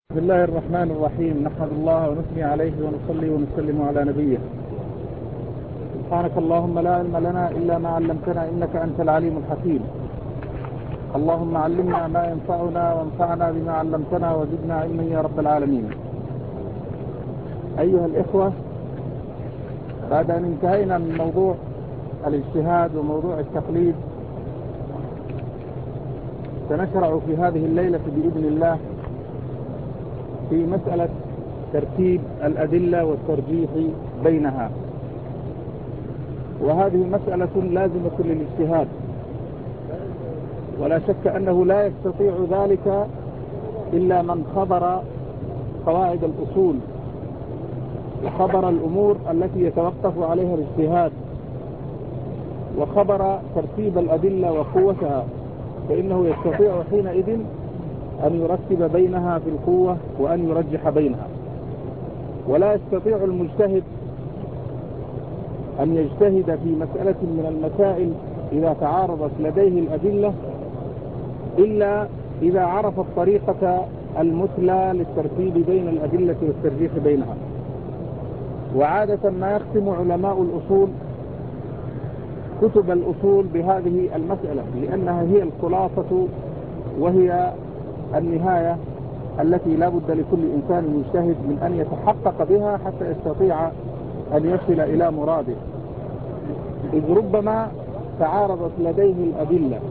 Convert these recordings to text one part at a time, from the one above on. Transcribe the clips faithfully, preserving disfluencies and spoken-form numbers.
بسم الله الرحمن الرحيم. نحمد الله ونثني عليه ونصلي ونسلم على نبيه. سبحانك اللهم لا علم لنا إلا ما علمتنا إنك أنت العليم الحكيم. اللهم علمنا ما ينفعنا وانفعنا بما علمتنا وزدنا علما يا رب العالمين. أيها الإخوة، بعد أن انتهينا من موضوع الاجتهاد وموضوع التقليد، سنشرع في هذه الليلة بإذن الله في مسألة ترتيب الأدلة والترجيح بينها، وهذه مسألة لازمة للاجتهاد، ولا شك أنه لا يستطيع ذلك إلا من خبر قواعد الأصول وخبر الأمور التي يتوقف عليها الاجتهاد وخبر ترتيب الأدلة وقوتها، فإنه يستطيع حينئذ أن يرتب بينها في القوة وأن يرجح بينها. ولا يستطيع المجتهد أن يجتهد في مسألة من المسائل إذا تعارضت لديه الأدلة إلا إذا عرف الطريقة المثلى للترتيب بين الأدلة والترجيح بينها. وعادة ما يختم علماء الأصول كتب الأصول بهذه المسألة، لأنها هي الخلاصة وهي النهاية التي لا بد لكل إنسان مجتهد من أن يتحقق بها حتى يستطيع أن يصل إلى مراده، إذ ربما تعارضت لديه الأدلة.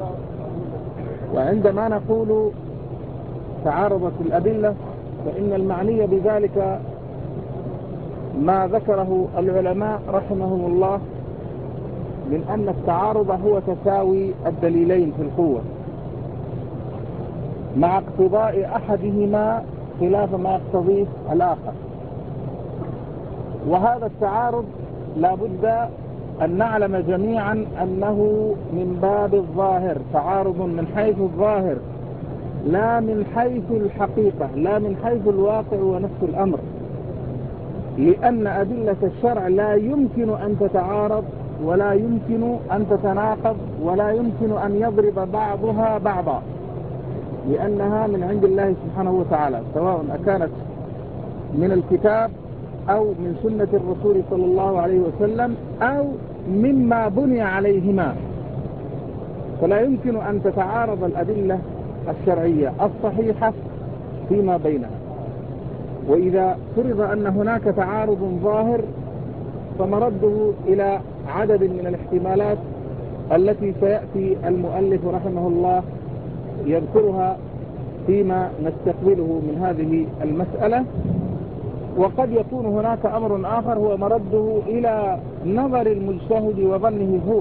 وعندما نقول تعارضت الأدلة فإن المعني بذلك ما ذكره العلماء رحمهم الله من أن التعارض هو تساوي الدليلين في القوة مع اقتضاء أحدهما خلاف ما يقتضيه الآخر. وهذا التعارض لا بد أن نعلم جميعا أنه من باب الظاهر، تعارض من حيث الظاهر لا من حيث الحقيقة، لا من حيث الواقع ونفس الأمر، لأن أدلة الشرع لا يمكن أن تتعارض ولا يمكن أن تتناقض ولا يمكن أن يضرب بعضها بعضا، لأنها من عند الله سبحانه وتعالى، سواء أكانت من الكتاب أو من سنة الرسول صلى الله عليه وسلم أو مما بني عليهما. فلا يمكن أن تتعارض الأدلة الشرعية الصحيحة فيما بينها. وإذا فرض أن هناك تعارض ظاهر فمرده إلى عدد من الاحتمالات التي سيأتي المؤلف رحمه الله يذكرها فيما نستقبله من هذه المسألة. وقد يكون هناك أمر آخر هو مرده إلى نظر المجتهد وظنه هو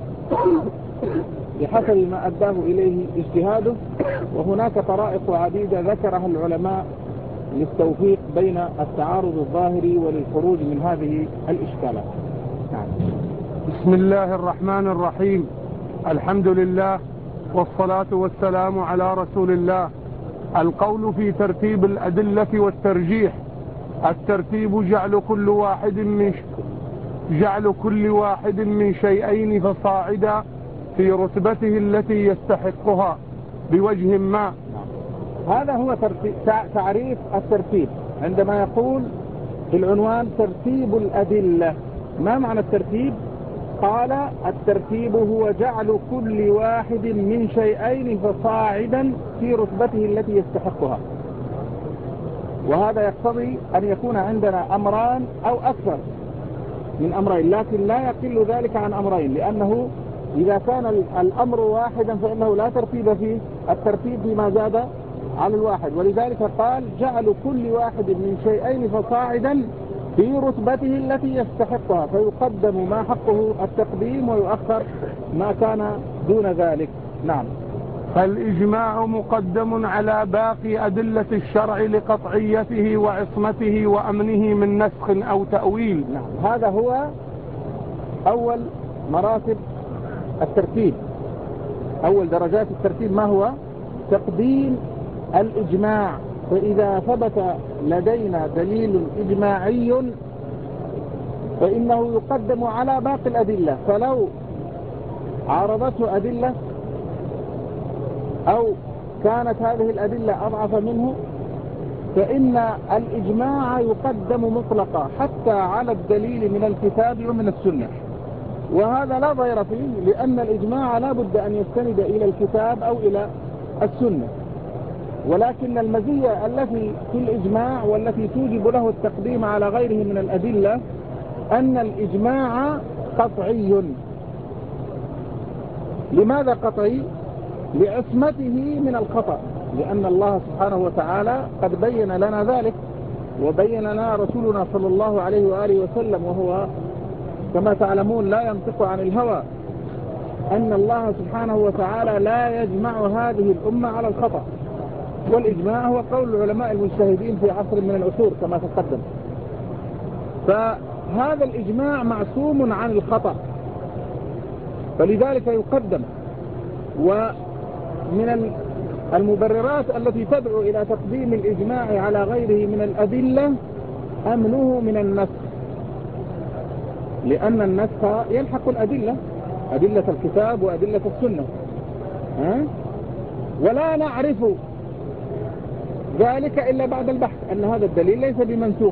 بحسب ما أداه إليه اجتهاده. وهناك طرائق عديدة ذكرها العلماء للتوفيق بين التعارض الظاهري وللخروج من هذه الإشكالات. بسم الله الرحمن الرحيم. الحمد لله والصلاة والسلام على رسول الله. القول في ترتيب الأدلة والترجيح. الترتيب جعل كل واحد من جعل كل واحد من شيئين فصاعدا في رتبته التي يستحقها بوجه ما. هذا هو تعريف الترتيب. عندما يقول في العنوان ترتيب الأدلة، ما معنى الترتيب؟ قال الترتيب هو جعل كل واحد من شيئين فصاعدا في رتبته التي يستحقها. وهذا يقتضي أن يكون عندنا أمران أو أكثر من أمرين، لكن لا يقل ذلك عن أمرين، لأنه إذا كان الأمر واحدا فإنه لا ترتيب فيه، الترتيب فيما زاد على الواحد. ولذلك قال جعل كل واحد من شيئين فصاعدا في رتبته التي يستحقها، فيقدم ما حقه التقديم ويؤخر ما كان دون ذلك. نعم. فالإجماع مقدم على باقي أدلة الشرع لقطعيته وعصمته وأمنه من نسخ أو تأويل. نعم. هذا هو أول مراتب الترتيب، أول درجات الترتيب. ما هو؟ تقديم الإجماع. فإذا ثبت لدينا دليل إجماعي فإنه يقدم على باقي الأدلة، فلو عارضته أدلة أو كانت هذه الأدلة أضعف منه فإن الإجماع يقدم مطلقا حتى على الدليل من الكتاب ومن السنة، وهذا لا ضير فيه، لأن الإجماع لا بد أن يستند إلى الكتاب أو إلى السنة. ولكن المزية التي في الإجماع والتي توجب له التقديم على غيره من الأدلة أن الإجماع قطعي. لماذا قطعي؟ لعصمته من الخطأ، لأن الله سبحانه وتعالى قد بين لنا ذلك، وبين لنا رسولنا صلى الله عليه وآله وسلم، وهو كما تعلمون لا ينطق عن الهوى، أن الله سبحانه وتعالى لا يجمع هذه الأمة على الخطأ. والإجماع هو قول العلماء المجتهدين في عصر من العصور كما تقدم. فهذا الإجماع معصوم عن الخطأ، فلذلك يقدم. ومن المبررات التي تدعو إلى تقديم الإجماع على غيره من الأدلة أمنه من النسخ، لأن النسخ يلحق الأدلة، أدلة الكتاب وأدلة السنة، ها؟ ولا نعرف ذلك إلا بعد البحث أن هذا الدليل ليس بمنسوخ.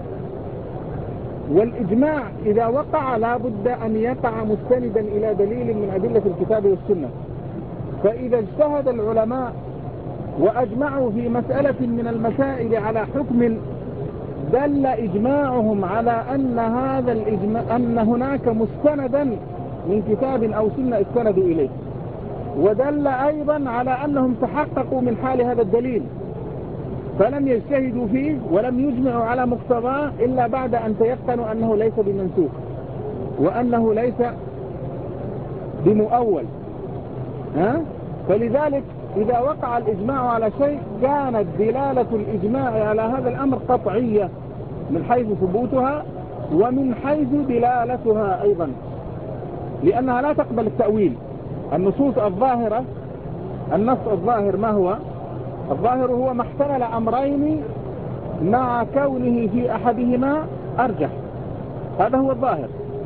والإجماع إذا وقع لا بد أن يقع مستندا إلى دليل من أدلة الكتاب والسنة. فإذا اجتهد العلماء وأجمعوا في مسألة من المسائل على حكم دل إجماعهم على أن هذا الإجماع أن هناك مستندا من كتاب أو سنة استندوا إليه، ودل أيضا على أنهم تحققوا من حال هذا الدليل فلم يجتهدوا فيه ولم يجمعوا على مقتضاه إلا بعد أن تيقنوا أنه ليس بمنسوخ وأنه ليس بمؤول، ها؟ فلذلك إذا وقع الإجماع على شيء كانت دلالة الإجماع على هذا الأمر قطعية من حيث ثبوتها ومن حيث دلالتها أيضا، لأنها لا تقبل التأويل. النصوص الظاهرة، النص الظاهر ما هو؟ الظاهر هو ما احتمل أمرين مع كونه في أحدهما أرجح، هذا هو الظاهر.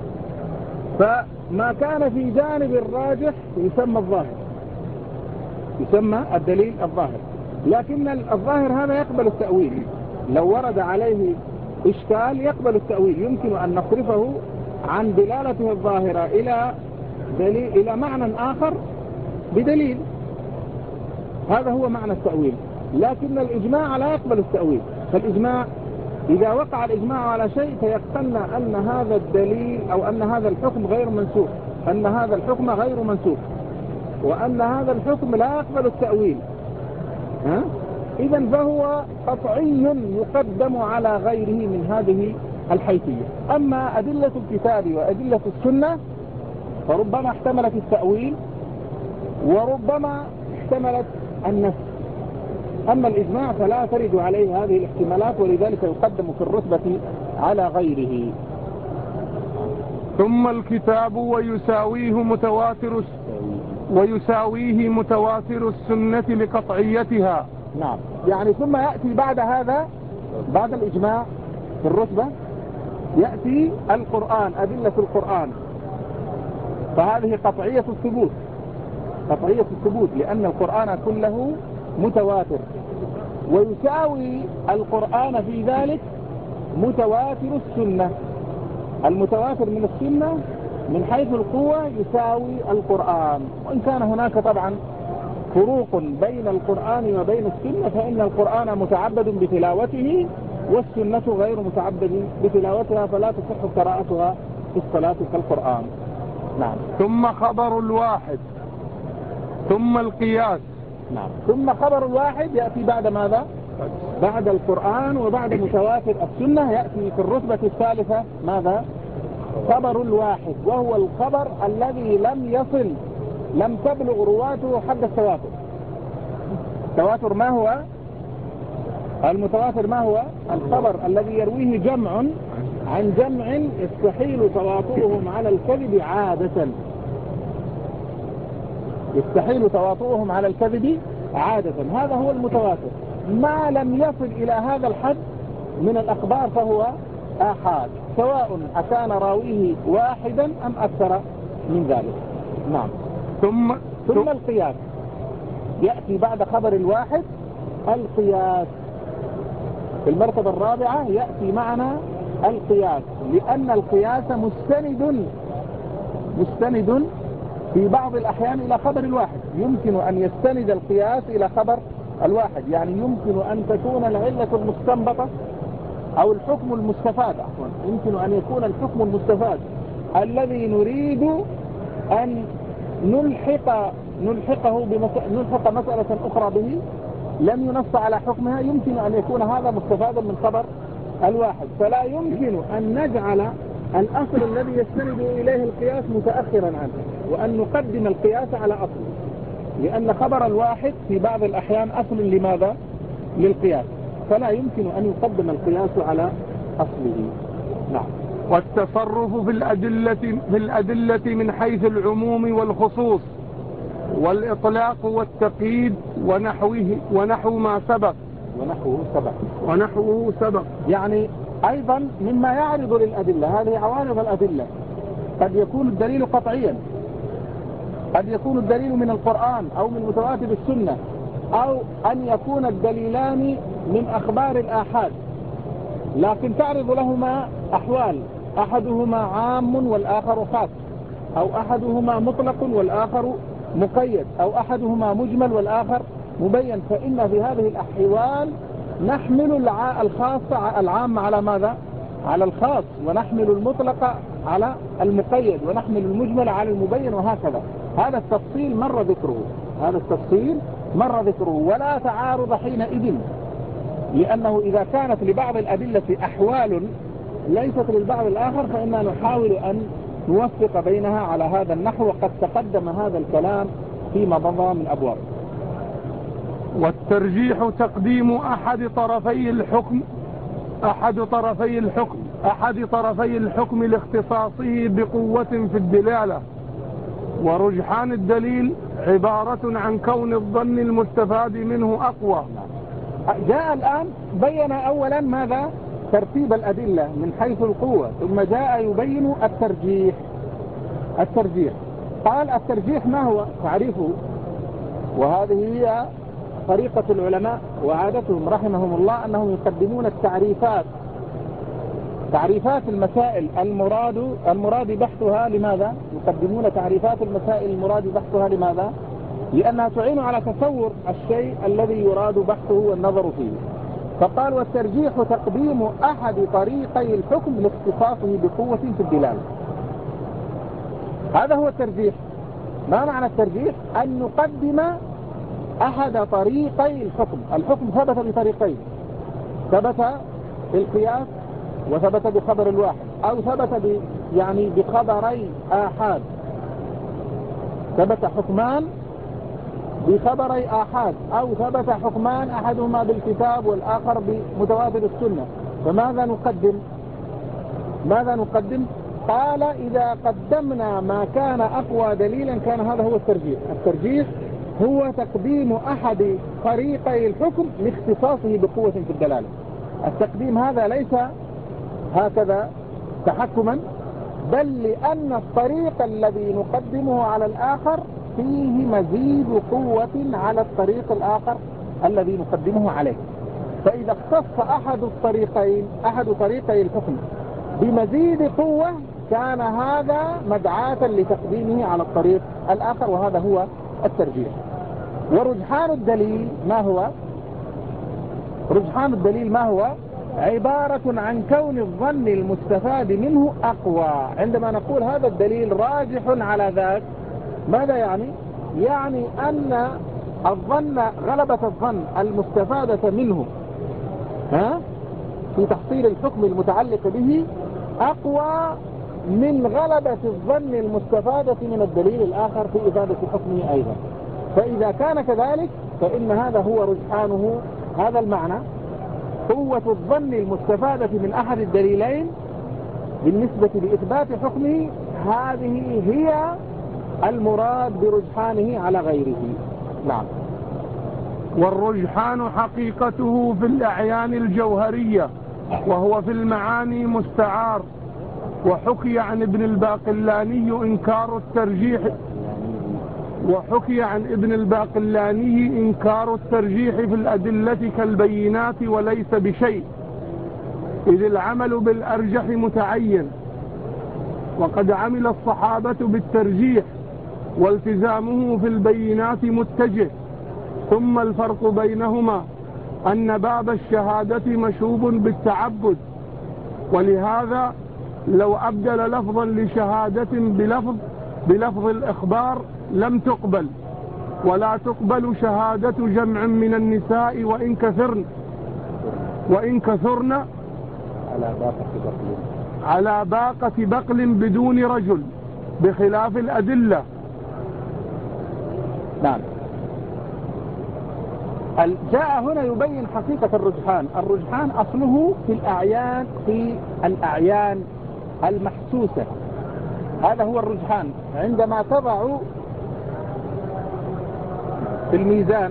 فما كان في جانب الراجح يسمى الظاهر، يسمى الدليل الظاهر. لكن الظاهر هذا يقبل التأويل، لو ورد عليه إشكال يقبل التأويل، يمكن أن نصرفه عن دلالته الظاهرة إلى دليل إلى معنى آخر بدليل، هذا هو معنى التأويل. لكن الإجماع لا يقبل التأويل. فالإجماع إذا وقع الإجماع على شيء تيقنا أن هذا الدليل أو أن هذا الحكم غير منسوخ، أن هذا الحكم غير منسوخ، وأن هذا الحكم لا يقبل التأويل، ها؟ إذن فهو قطعي يقدم على غيره من هذه الحيثية. أما أدلة الكتاب وأدلة السنة فربما احتملت التأويل وربما احتملت النسخ. أما الإجماع فلا ترد عليه هذه الاحتمالات، ولذلك يقدم في الرتبة على غيره. ثم الكتاب ويساويه متواتر ويساويه متواتر السنة لقطعيتها. نعم، يعني ثم يأتي بعد هذا، بعد الإجماع في الرتبة يأتي القرآن، أدلة القرآن، فهذه قطعية الثبوت، قطعية الثبوت لأن القرآن كله متواتر. ويساوي القرآن في ذلك متواتر السنة، المتواتر من السنة من حيث القوة يساوي القرآن. وإن كان هناك طبعا فروق بين القرآن وبين السنة، فإن القرآن متعبد بتلاوته والسنة غير متعبد بتلاوتها، فلا تصح قراءتها في الصلاة كالقرآن. نعم. ثم خبر الواحد ثم القياس. نعم. ثم خبر الواحد يأتي بعد ماذا؟ بعد القرآن وبعد متواتر السنة يأتي في الرتبة الثالثة ماذا؟ خبر الواحد، وهو الخبر الذي لم يصل، لم تبلغ رواته حد التواتر. التواتر ما هو؟ المتواتر ما هو؟ الخبر الذي يرويه جمع عن جمع يستحيل تواطؤهم على الكذب عادة، يستحيل تواطؤهم على الكذب عادة، هذا هو المتواتر. ما لم يصل إلى هذا الحد من الأخبار فهو آحاد، سواء أكان راويه واحدا أم أكثر من ذلك. نعم. ثم ثم القياس يأتي بعد خبر الواحد القياس، في المرتبة الرابعة يأتي معنا القياس، لأن القياس مستند مستند في بعض الأحيان إلى خبر الواحد. يمكن أن يستند القياس إلى خبر الواحد، يعني يمكن أن تكون العلة المستنبطة أو الحكم المستفاد عفوا يمكن أن يكون الحكم المستفاد الذي نريد أن نلحق نلحقه بمس... نلحق مسألة أخرى به لم ينص على حكمها، يمكن أن يكون هذا مستفادا من خبر الواحد، فلا يمكن أن نجعل الأصل الذي يستند إليه القياس متأخرا عنه، وأن نقدم القياس على أصله، لأن خبر الواحد في بعض الأحيان أصل لماذا؟ للقياس، فلا يمكن أن يقدم القياس على أصله. نعم. والتصرف في الأدلة, في الأدلة من حيث العموم والخصوص والإطلاق والتقييد ونحوه ونحو ما سبق ونحوه سبق ونحوه سبق يعني أيضا مما يعرض للأدلة، هذه عوارض الأدلة، قد يكون الدليل قطعيا، قد يكون الدليل من القرآن أو من متواتر السنة، أو أن يكون الدليلان من أخبار الآحاد، لكن تعرض لهما أحوال، أحدهما عام والآخر خاص، أو أحدهما مطلق والآخر مقيد، أو أحدهما مجمل والآخر مبين، فإن في هذه الأحوال نحمل الخاص العام على ماذا؟ على الخاص، ونحمل المطلق على المقيد، ونحمل المجمل على المبين، وهكذا. هذا التفصيل مر ذكره هذا التفصيل مر ذكره ولا تعارض حينئذ، لأنه إذا كانت لبعض الأدلة أحوال ليست للبعض الآخر فإننا نحاول أن نوفق بينها على هذا النحو، وقد تقدم هذا الكلام فيما مضى من أبواب. والترجيح تقديم أحد طرفي الحكم أحد طرفي الحكم أحد طرفي الحكم لاختصاصه بقوة في الدلالة، ورجحان الدليل عبارة عن كون الظن المستفاد منه أقوى. جاء الآن بين أولا ماذا؟ ترتيب الأدلة من حيث القوة، ثم جاء يبين الترجيح. الترجيح قال الترجيح ما هو؟ تعريفه، وهذه هي طريقة العلماء وعادتهم رحمهم الله أنهم يقدمون التعريفات، تعريفات المسائل المراد المراد بحثها. لماذا يقدمون تعريفات المسائل المراد بحثها؟ لماذا؟ لأنها تعين على تصور الشيء الذي يراد بحثه والنظر فيه. فقال والترجيح تقديم أحد طريقي الحكم لاختصاصه بقوة في الدلالة. هذا هو الترجيح. ما معنى الترجيح؟ أن نقدم أحد طريقي الحكم. الحكم ثبت بطريقين، ثبت بالقياس وثبت بخبر الواحد، أو ثبت ب يعني بخبري آحاد، ثبت حكمان بخبري آحاد، أو ثبت حكمان أحدهما بالكتاب والآخر بمتواتر السنة. فماذا نقدم؟ ماذا نقدم؟ قال إذا قدمنا ما كان أقوى دليلا كان هذا هو الترجيح. الترجيح هو تقديم أحد طريقي الحكم لاختصاصه بقوة في الدلالة. التقديم هذا ليس هكذا تحكما، بل لأن الطريق الذي نقدمه على الآخر فيه مزيد قوة على الطريق الآخر الذي نقدمه عليه. فإذا اختص أحد الطريقين أحد طريقي الحكم بمزيد قوة كان هذا مدعاة لتقديمه على الطريق الآخر، وهذا هو الترجيح. ورجحان الدليل ما هو؟ رجحان الدليل ما هو؟ عبارة عن كون الظن المستفاد منه أقوى. عندما نقول هذا الدليل راجح على ذاك، ماذا يعني؟ يعني أن الظن غلبة الظن المستفادة منه ها في تحصيل الحكم المتعلق به أقوى من غلبة الظن المستفادة من الدليل الآخر في إفادة حكمه أيضا. فإذا كان كذلك فإن هذا هو رجحانه. هذا المعنى، قوة الظن المستفادة من أحد الدليلين بالنسبة لإثبات حكمه، هذه هي المراد برجحانه على غيره. نعم. والرجحان حقيقته في الأعيان الجوهرية، وهو في المعاني مستعار. وحكي عن ابن الباقلاني إنكار الترجيح وحكي عن ابن الباقلاني إنكار الترجيح في الأدلة كالبينات وليس بشيء، إذ العمل بالأرجح متعين، وقد عمل الصحابة بالترجيح والتزامه في البينات متجه. ثم الفرق بينهما أن باب الشهادة مشوب بالتعبد، ولهذا لو أبدل لفظا لشهادة بلفظ بلفظ الإخبار لم تقبل، ولا تقبل شهادة جمع من النساء وإن كثرن وإن كثرن على باقة بقل على باقة بقل بدون رجل، بخلاف الأدلة. نعم. جاء هنا يبين حقيقة الرجحان. الرجحان أصله في الأعيان في الأعيان المحسوسة، هذا هو الرجحان. عندما تضع في الميزان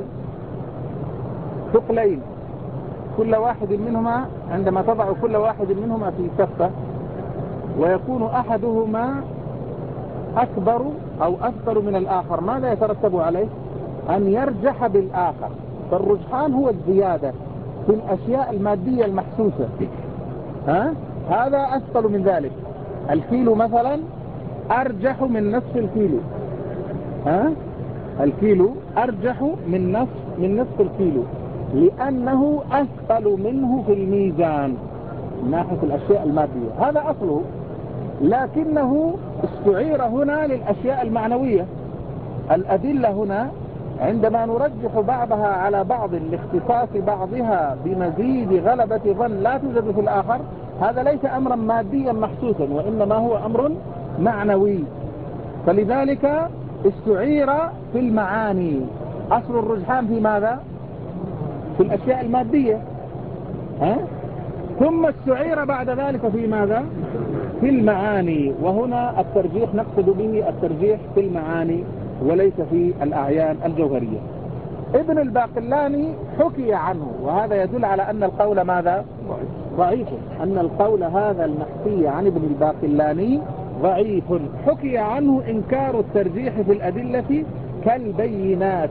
ثقلين كل واحد منهما، عندما تضع كل واحد منهما في كفة ويكون أحدهما أكبر أو أثقل من الآخر، ماذا يترتب عليه؟ أن يرجح بالآخر. فالرجحان هو الزيادة في الأشياء المادية المحسوسة. ها؟ هذا أثقل من ذلك. الكيلو مثلا أرجح من نصف الكيلو. ها؟ الكيلو أرجح من نصف من نصف الكيلو لأنه أثقل منه في الميزان من ناحية الأشياء المادية، هذا أصله. لكنه استعير هنا للأشياء المعنوية. الأدلة هنا عندما نرجح بعضها على بعض لاختصاص بعضها بمزيد غلبة ظن لا توجد في الآخر، هذا ليس أمرا ماديا محسوسا، وإنما هو أمر معنوي. فلذلك استعير في المعاني. أصل الرجحان في ماذا؟ في الأشياء المادية. ها؟ ثم استعير بعد ذلك في ماذا؟ في المعاني. وهنا الترجيح نقصد به الترجيح في المعاني وليس في الأعيان الجوهرية. ابن الباقلاني حكي عنه، وهذا يدل على أن القول ماذا؟ ضعيف. أن القول هذا المحكي عن ابن الباقلاني ضعيف. حكي عنه إنكار الترجيح في الأدلة كالبينات.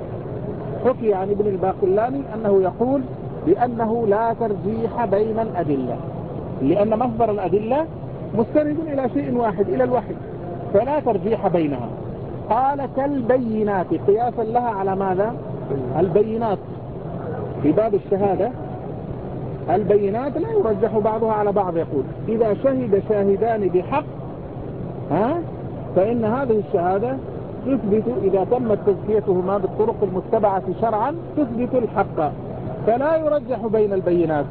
حكي عن ابن الباقلاني أنه يقول بأنه لا ترجيح بين الأدلة، لأن مصدر الأدلة مستند إلى شيء واحد، إلى الوحي، فلا ترجيح بينها. قال كالبينات قياسا لها على ماذا؟ البينات في باب الشهادة. البينات لا يرجح بعضها على بعض. يقول إذا شهد شاهدان بحق ها فإن هذه الشهادة تثبت، إذا تمت تزكيتهما بالطرق المتبعة شرعا تثبت الحق، فلا يرجح بين البينات.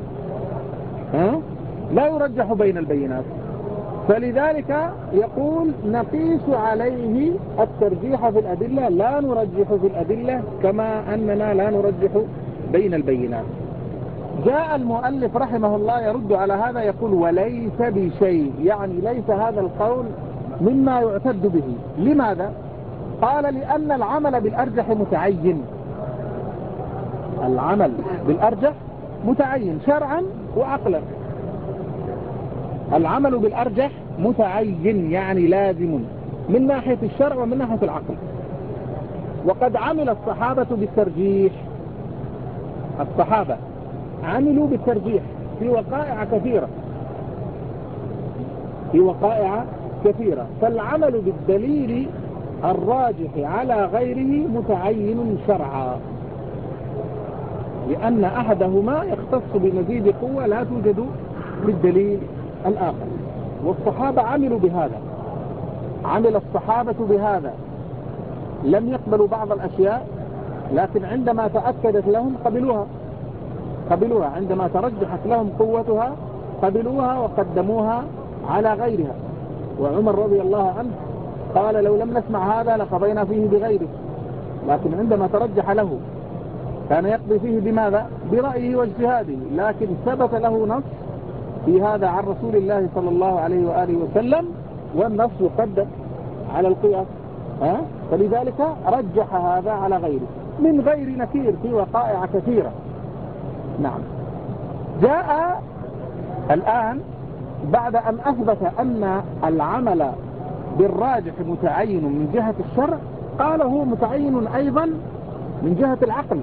ها؟ لا يرجح بين البينات. فلذلك يقول نقيس عليه الترجيح في الأدلة، لا نرجح في الأدلة كما أننا لا نرجح بين البينات. جاء المؤلف رحمه الله يرد على هذا، يقول وليس بشيء، يعني ليس هذا القول مما يعتد به. لماذا؟ قال لأن العمل بالأرجح متعين. العمل بالأرجح متعين شرعا وعقلا. العمل بالأرجح متعين يعني لازم من ناحية الشرع ومن ناحية العقل. وقد عمل الصحابة بالترجيح. الصحابة عملوا بالترجيح في وقائع كثيرة في وقائع كثيرة فالعمل بالدليل الراجح على غيره متعين شرعا، لأن أحدهما يختص بمزيد قوة لا توجد بالدليل الآخر. والصحابة عملوا بهذا، عمل الصحابة بهذا، لم يقبلوا بعض الأشياء، لكن عندما تأكدت لهم قبلوها قبلوها عندما ترجحت لهم قوتها قبلوها وقدموها على غيرها. وعمر رضي الله عنه قال لو لم نسمع هذا لقضينا فيه بغيره، لكن عندما ترجح له كان يقضي فيه بماذا؟ برأيه واجتهاده، لكن ثبت له نص في هذا عن رسول الله صلى الله عليه وآله وسلم، والنص يقدم على القياس. ها؟ فلذلك رجح هذا على غيره من غير نكير في وقائع كثيرة. نعم. جاء الآن بعد أن أثبت أن العمل بالراجح متعين من جهة الشرع، قال هو متعين أيضا من جهة العقل،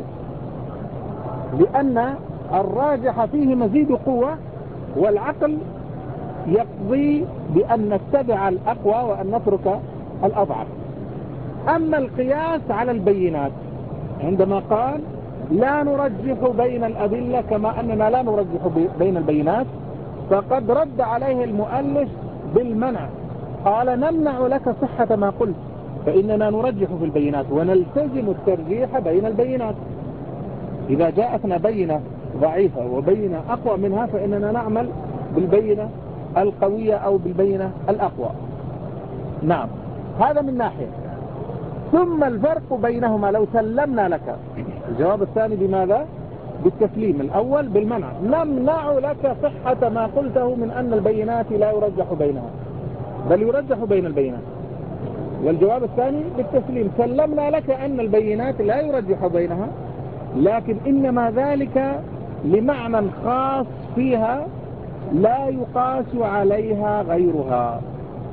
لأن الراجح فيه مزيد قوة، والعقل يقضي بأن نتبع الأقوى وأن نترك الأضعف. أما القياس على البينات عندما قال لا نرجح بين الأدلة كما أننا لا نرجح بين البينات، فقد رد عليه المؤلف بالمنع، قال نمنع لك صحة ما قلت، فإننا نرجح في البينات ونلتزم الترجيح بين البينات. إذا جاءتنا بينة ضعيفة وبينة أقوى منها فإننا نعمل بالبينة القوية أو بالبينة الأقوى. نعم، هذا من ناحية. ثم الفرق بينهما لو سلمنا لك، الجواب الثاني بماذا؟ بالتسليم. الأول بالمنع، نمنع لك صحة ما قلته من أن البينات لا يرجح بينها، بل يرجح بين البينات. والجواب الثاني بالتسليم، سلمنا لك أن البينات لا يرجح بينها، لكن إنما ذلك لمعنى خاص فيها لا يقاس عليها غيرها.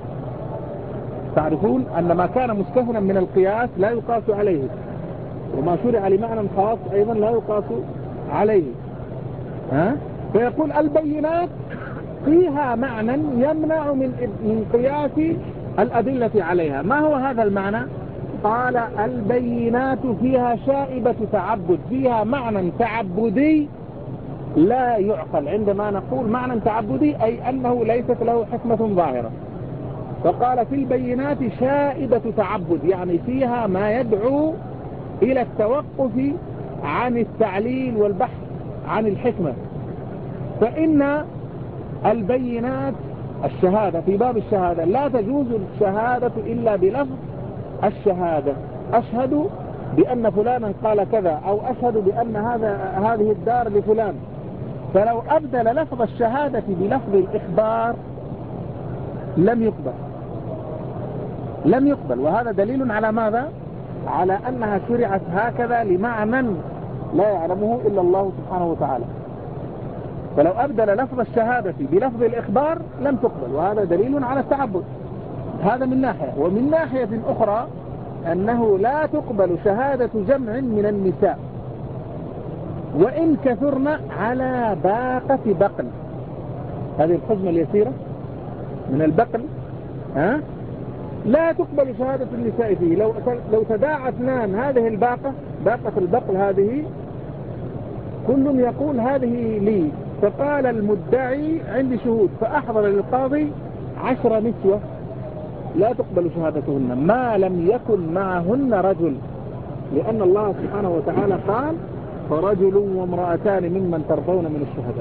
تعرفون أن ما كان مستثنى من القياس لا يقاس عليه، وما شرع لمعنى خاص أيضا لا يقاس عليه. ها؟ فيقول البينات فيها معنى يمنع من من قياس الأدلة عليها. ما هو هذا المعنى؟ قال البينات فيها شائبة تعبد، فيها معنى تعبدي لا يعقل. عندما نقول معنى تعبدي أي أنه ليست له حكمة ظاهرة. فقال في البينات شائبة تعبد، يعني فيها ما يدعو إلى التوقف عن التعليل والبحث عن الحكمة. فإن البينات الشهادة في باب الشهادة لا تجوز الشهادة إلا بلفظ الشهادة، أشهد بأن فلانا قال كذا، أو أشهد بأن هذا هذه الدار لفلان. فلو أبدل لفظ الشهادة بلفظ الإخبار لم يقبل لم يقبل وهذا دليل على ماذا؟ على أنها شرعت هكذا لمعنى لا يعلمه إلا الله سبحانه وتعالى. فلو أبدل لفظ الشهادة بلفظ الإخبار لم تقبل، وهذا دليل على التعبد. هذا من ناحية. ومن ناحية أخرى أنه لا تقبل شهادة جمع من النساء وإن كثرن على باقة بقل، هذه الحزمة اليسيرة من البقل، ها؟ لا تقبل شهادة النساء فيه. لو لو تداعى اثنان هذه الباقة، باقة البقل هذه، كل يقول هذه لي، فقال المدعي عندي شهود، فأحضر للقاضي عشر نسوة، لا تقبل شهادتهن ما لم يكن معهن رجل، لأن الله سبحانه وتعالى قال فرجل وامرأتان ممن ترضون من الشهداء،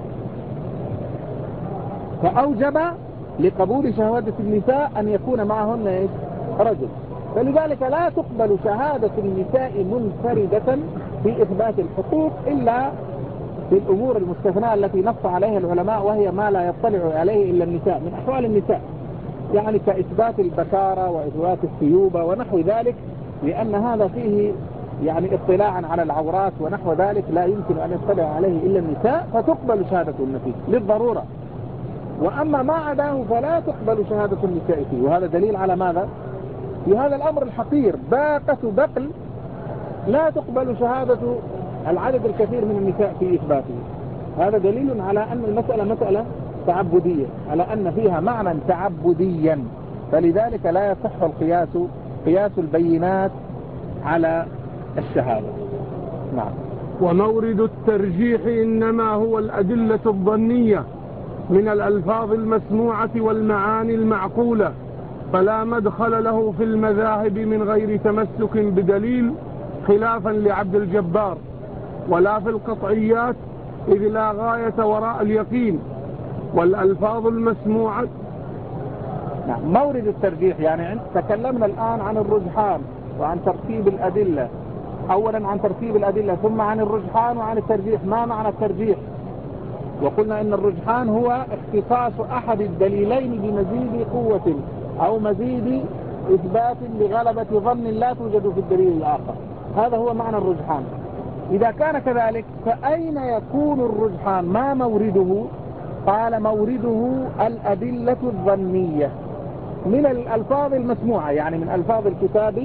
فأوجب لقبول شهادة النساء أن يكون معهن إيش؟ رجل. فلذلك لا تقبل شهادة النساء منفردة في إثبات الحقوق إلا في الأمور المستثناء التي نص عليها العلماء، وهي ما لا يطلع عليه إلا النساء من أحوال النساء، يعني كإثبات البكارة وإثبات الثيوبة ونحو ذلك، لأن هذا فيه يعني اطلاعا على العورات ونحو ذلك لا يمكن أن يطلع عليه إلا النساء، فتقبل شهادة النساء للضرورة. وأما ما عداه فلا تقبل شهادة النساء فيه. وهذا دليل على ماذا؟ في هذا الأمر الحقير باقة بقل لا تقبل شهادة العدد الكثير من النساء في إثباته. هذا دليل على أن المسألة مسألة تعبدية، على أن فيها معنى تعبديا، فلذلك لا يصح القياس قياس البينات على الشهادة. نعم. ومورد الترجيح إنما هو الأدلة الظنية من الألفاظ المسموعة والمعاني المعقولة، فلا مدخل له في المذاهب من غير تمسك بدليل خلافا لعبد الجبار، ولا في القطعيات إذ لا غاية وراء اليقين. والألفاظ المسموعة. نعم. مورد الترجيح يعني تكلمنا الآن عن الرجحان وعن ترتيب الأدلة، أولا عن ترتيب الأدلة ثم عن الرجحان وعن الترجيح. ما معنى الترجيح؟ وقلنا إن الرجحان هو اختصاص أحد الدليلين بمزيد قوة أو مزيد إثبات لغلبة ظن لا توجد في الدليل الآخر، هذا هو معنى الرجحان. إذا كان كذلك فأين يكون الرجحان؟ ما مورده؟ قال مورده الأدلة الظنية من الألفاظ المسموعة، يعني من ألفاظ الكتاب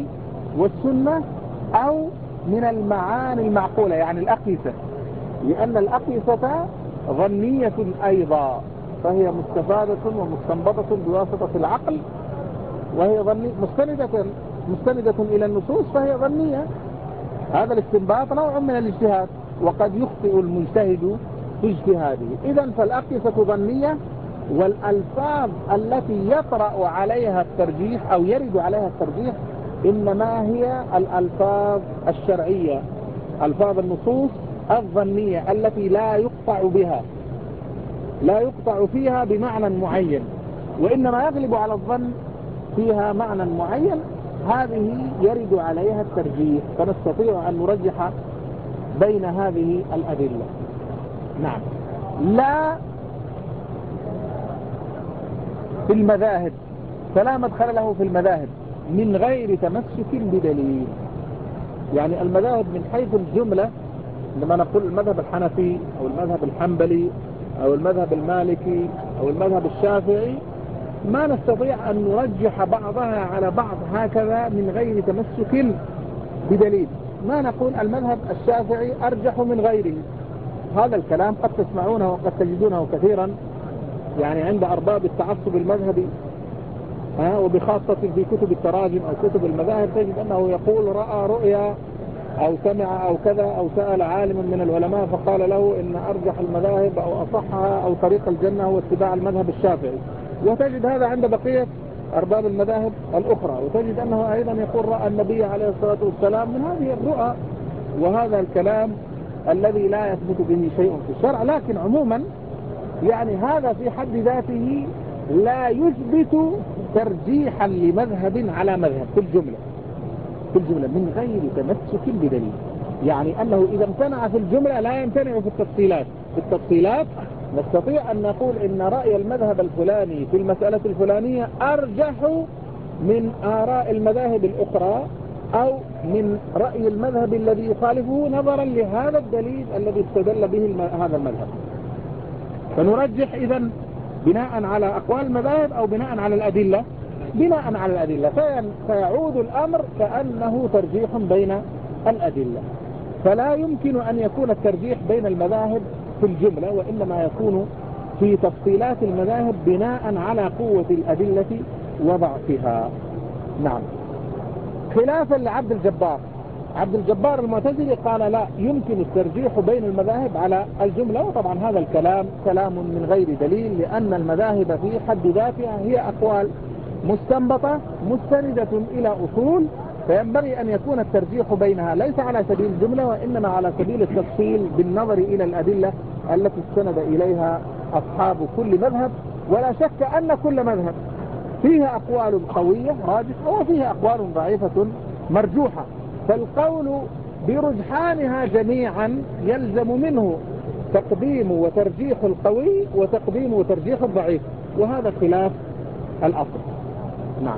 والسنة أو من المعاني المعقولة يعني الأقيسة، لأن الأقيسة ظنية أيضا، فهي مستفادة ومستنبطة بواسطة العقل، وهي ظنية مستندة مستندة إلى النصوص، فهي ظنية. هذا الاستنباط نوع من الاجتهاد، وقد يخطئ المجتهد في اجتهاده. إذن فالأقيسة ظنية، والألفاظ التي يطرأ عليها الترجيح أو يرد عليها الترجيح إنما هي الألفاظ الشرعية، ألفاظ النصوص الظنية التي لا يقطع بها، لا يقطع فيها بمعنى معين، وإنما يغلب على الظن فيها معنى معين، هذه يرد عليها الترجيح، فنستطيع أن نرجح بين هذه الأدلة. نعم. لا في المذاهب، فلا مدخل له في المذاهب من غير تمسك بدليل. يعني المذاهب من حيث الجملة، لما نقول المذهب الحنفي أو المذهب الحنبلي أو المذهب المالكي أو المذهب الشافعي، ما نستطيع أن نرجح بعضها على بعض هكذا من غير تمسك بدليل. ما نقول المذهب الشافعي أرجح من غيره، هذا الكلام قد تسمعونه وقد تجدونه كثيرا يعني عند أرباب التعصب المذهبي، ها، وبخاصة في كتب التراجم أو كتب المذاهب، تجد أنه يقول رأى رؤيا أو سمع أو كذا أو سأل عالما من العلماء فقال له إن أرجح المذاهب أو أصحها أو طريق الجنة هو اتباع المذهب الشافعي. وتجد هذا عند بقية أرباب المذاهب الأخرى، وتجد أنه أيضا يقول رأى النبي عليه الصلاة والسلام من هذه الرؤى، وهذا الكلام الذي لا يثبت به شيء في الشرع. لكن عموما يعني هذا في حد ذاته لا يثبت ترجيحا لمذهب على مذهب في الجملة، في الجملة من غير تمسك بدليل. يعني أنه إذا امتنع في الجملة لا يمتنع في التفصيلات. في التفصيلات نستطيع أن نقول إن رأي المذهب الفلاني في المسألة الفلانية أرجح من آراء المذاهب الأخرى أو من رأي المذهب الذي يخالفه نظرا لهذا الدليل الذي استدل به هذا المذهب. فنرجح إذن بناء على أقوال المذاهب أو بناء على الأدلة؟ بناء على الأدلة، فيعود الأمر كأنه ترجيح بين الأدلة. فلا يمكن أن يكون الترجيح بين المذاهب في الجملة، وإنما يكون في تفصيلات المذاهب بناء على قوة الأدلة وضعفها. نعم. خلافا لعبد الجبار، عبد الجبار المعتزلي قال لا يمكن الترجيح بين المذاهب على الجملة، وطبعا هذا الكلام كلام من غير دليل، لأن المذاهب في حد ذاتها هي أقوال مستنبطة مستندة إلى أصول، فينبغي أن يكون الترجيح بينها ليس على سبيل الجملة وإنما على سبيل التفصيل بالنظر إلى الأدلة التي استند إليها أصحاب كل مذهب. ولا شك أن كل مذهب فيها أقوال قوية راجحة وفيها أقوال ضعيفة مرجوحة، فالقول برجحانها جميعا يلزم منه تقديم وترجيح القوي وتقديم وترجيح الضعيف، وهذا خلاف الأصل. نعم.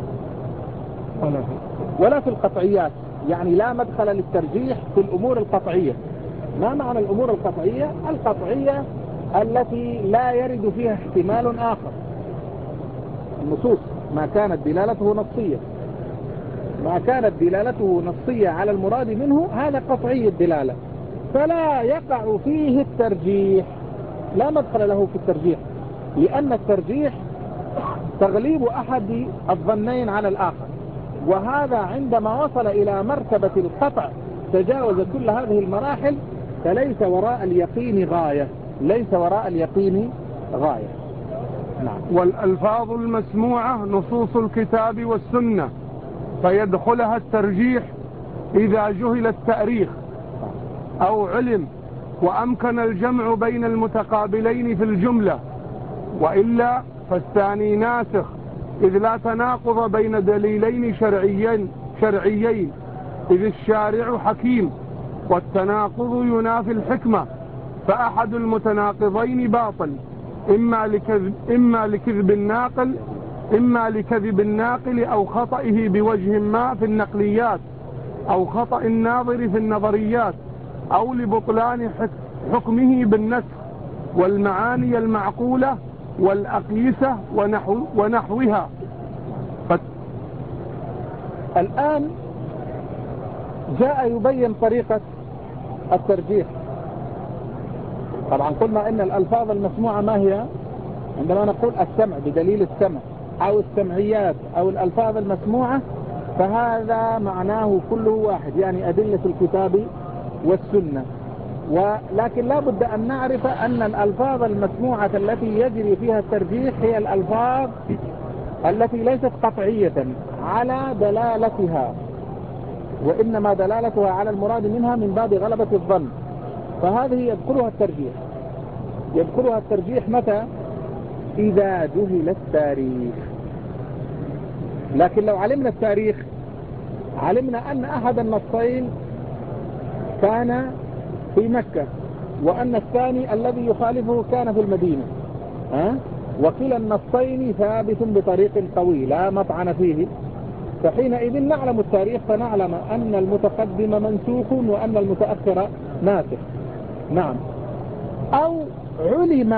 ولا في القطعيات، يعني لا مدخل للترجيح في الأمور القطعية. ما معنى الأمور القطعية؟ القطعية التي لا يرد فيها احتمال آخر. النصوص ما كانت دلالته نصية، ما كانت دلالته نصية على المراد منه هذا قطعي الدلالة، فلا يقع فيه الترجيح، لا مدخل له في الترجيح، لأن الترجيح تغليب أحد الظنين على الآخر، وهذا عندما وصل إلى مرتبة القطع تجاوز كل هذه المراحل، فليس وراء اليقين غاية، ليس وراء اليقين غاية. نعم. والألفاظ المسموعة نصوص الكتاب والسنة، فيدخلها الترجيح إذا جهل التأريخ أو علم وأمكن الجمع بين المتقابلين في الجملة، وإلا فالثاني ناسخ، إذ لا تناقض بين دليلين شرعيين شرعيين إذ الشارع حكيم، والتناقض ينافي الحكمة، فأحد المتناقضين باطل، إما لكذب, إما لكذب الناقل إما لكذب الناقل أو خطئه بوجه ما في النقليات، أو خطأ الناظر في النظريات، أو لبطلان حكمه بالنسخ والمعاني المعقولة والأقيسة ونحو... ونحوها. ف... الآن جاء يبين طريقة الترجيح. طبعا قلنا ان الالفاظ المسموعة ما هي؟ عندما نقول السمع بدليل السمع او السمعيات او الالفاظ المسموعة، فهذا معناه كله واحد، يعني ادلة الكتاب والسنة. ولكن لا بد ان نعرف ان الالفاظ المسموعة التي يجري فيها الترجيح هي الالفاظ التي ليست قطعية على دلالتها، وإنما دلالتها على المراد منها من باب غلبة الظن، فهذه يذكرها الترجيح. يذكرها الترجيح متى؟ إذا جهل التاريخ. لكن لو علمنا التاريخ علمنا أن أحد النصين كان في مكة، وأن الثاني الذي يخالفه كان في المدينة، ها؟ وكلا النصين ثابت بطريق قوي لا مطعن فيه، فحينئذ نعلم التاريخ فنعلم أن المتقدم منسوخ وأن المتأخر ناسخ. نعم. أو علم،